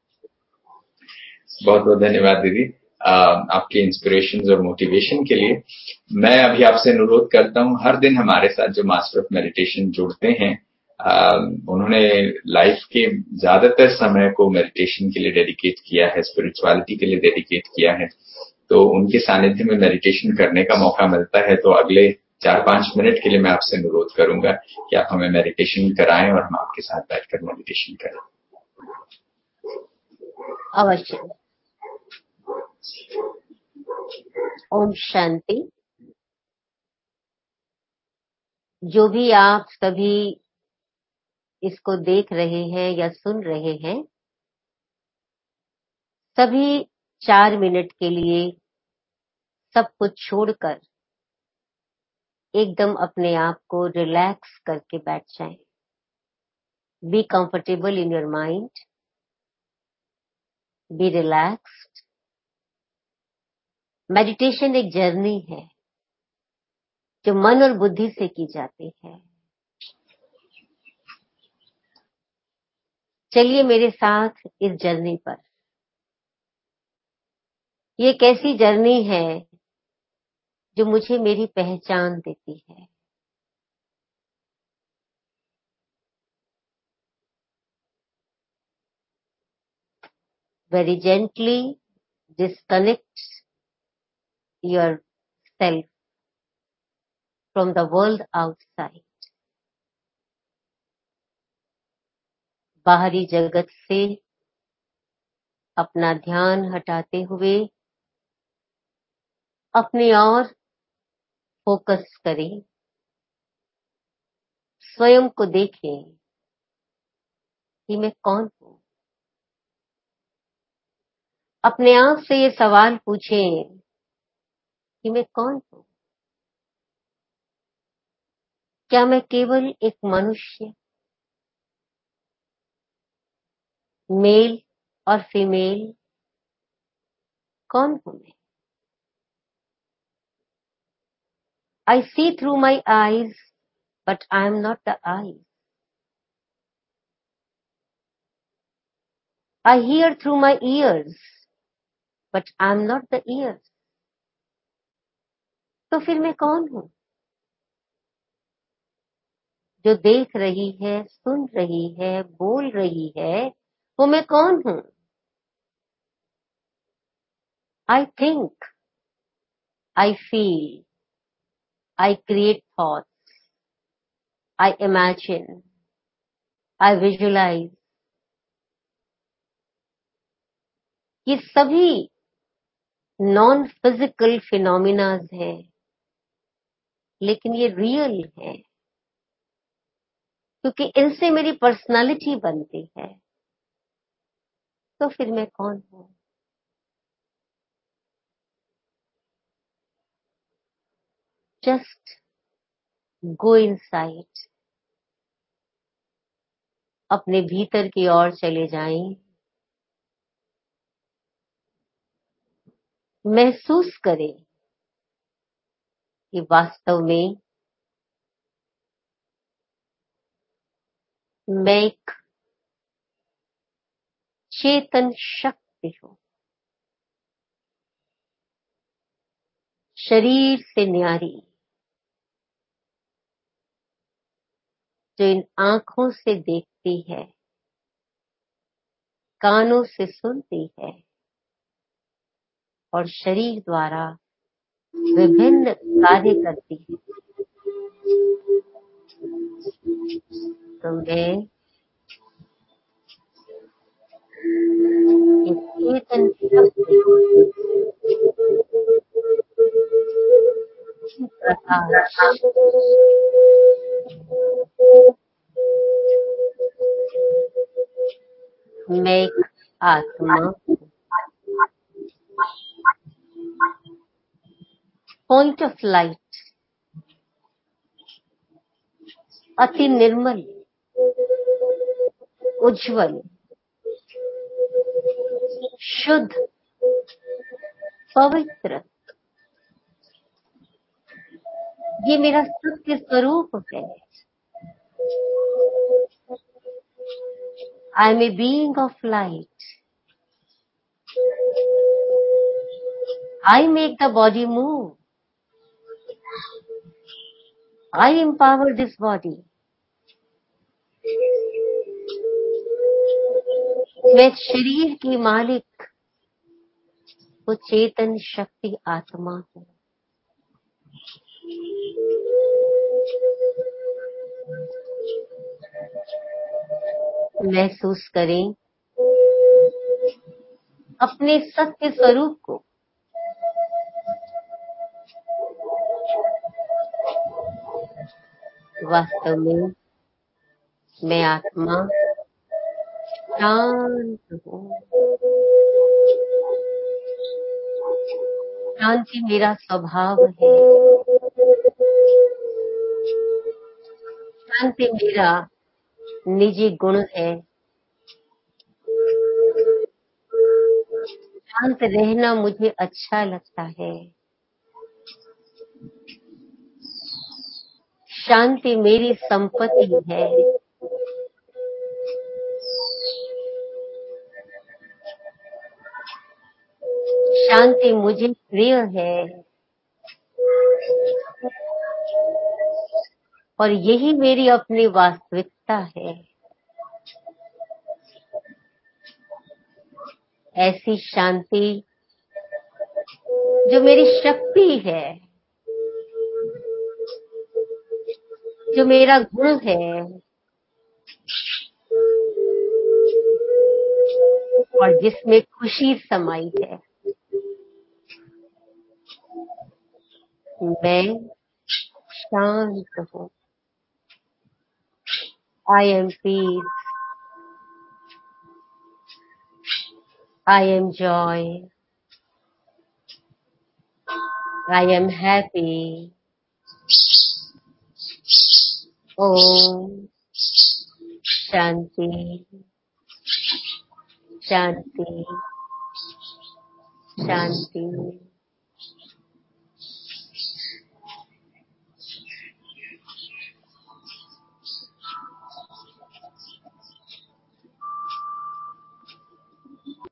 बहुत बहुत धन्यवाद दीदी आपके इंस्पिरेशन और मोटिवेशन के लिए। मैं अभी आपसे अनुरोध करता हूं, हर दिन हमारे साथ जो मास्टर ऑफ मेडिटेशन जुड़ते हैं, Uh, उन्होंने लाइफ के ज्यादातर समय को मेडिटेशन के लिए डेडिकेट किया है, स्पिरिचुअलिटी के लिए डेडिकेट किया है। तो उनके सानिध्य में मेडिटेशन करने का मौका मिलता है तो अगले चार पांच मिनट के लिए मैं आपसे अनुरोध करूंगा कि आप हमें मेडिटेशन कराएं और हम आपके साथ बैठकर मेडिटेशन करें। अवश्य। ओम शांति। जो भी आप सभी इसको देख रहे हैं या सुन रहे हैं, सभी चार मिनट के लिए सब कुछ छोड़कर एकदम अपने आप को रिलैक्स करके बैठ जाएं। Be comfortable in your mind, be relaxed. Meditation एक जर्नी है जो मन और बुद्धि से की जाती है। चलिए मेरे साथ इस जर्नी पर। ये एक ऐसी जर्नी है जो मुझे मेरी पहचान देती है। Very gently disconnect yourself from the world outside. बाहरी जगत से अपना ध्यान हटाते हुए अपने और फोकस करें। स्वयं को देखें कि मैं कौन हूँ। अपने आप से ये सवाल पूछें कि मैं कौन हूँ? क्या मैं केवल एक मनुष्य, मेल और फीमेल? कौन हूँ मैं? I see through my eyes, but I am not the eyes. I hear through my ears, but I am not the ears. तो फिर मैं कौन हूँ? जो देख रही है, सुन रही है, बोल रही है, वो मैं कौन हूँ? I think, I feel, I create thoughts, I imagine, I visualize. ये सभी नॉन फिजिकल फिनोमिनाज हैं, लेकिन ये रियल है, क्योंकि इनसे मेरी पर्सनालिटी बनती है। तो फिर मैं कौन हूँ? जस्ट गो इनसाइड, अपने भीतर की ओर चले जाएं, महसूस करें कि वास्तव में मैं एक चेतन शक्ति हूँ, शरीर से न्यारी, जो इन आंखों से देखती है, कानों से सुनती है और शरीर द्वारा विभिन्न कार्य करती है। तो मैं एक चेतन शक्ति हूँ, प्रकाश। मैं एक आत्मा हूँ, पॉइंट ऑफ लाइट, अति निर्मल, उज्जवल, शुद्ध, पवित्र। ये मेरा सत्य स्वरूप है। I am a being of light. I make the body move. I empower this body. मैं शरीर की मालिक, वो चेतन शक्ति आत्मा हूँ। महसूस करें अपने सत्य स्वरूप को। वास्तव में मैं आत्मा शांत हूँ। शांति मेरा स्वभाव है। शांति मेरा निजी गुण है। शांत रहना मुझे अच्छा लगता है। शांति मेरी संपत्ति है। शांति मुझे प्रिय है और यही मेरी अपनी वास्तविकता है। ऐसी शांति जो मेरी शक्ति है, जो मेरा गुण है और जिसमें खुशी समाई है। मैं शांत हूँ। I am peace. I am joy. I am happy. Om Shanti, Shanti, Shanti.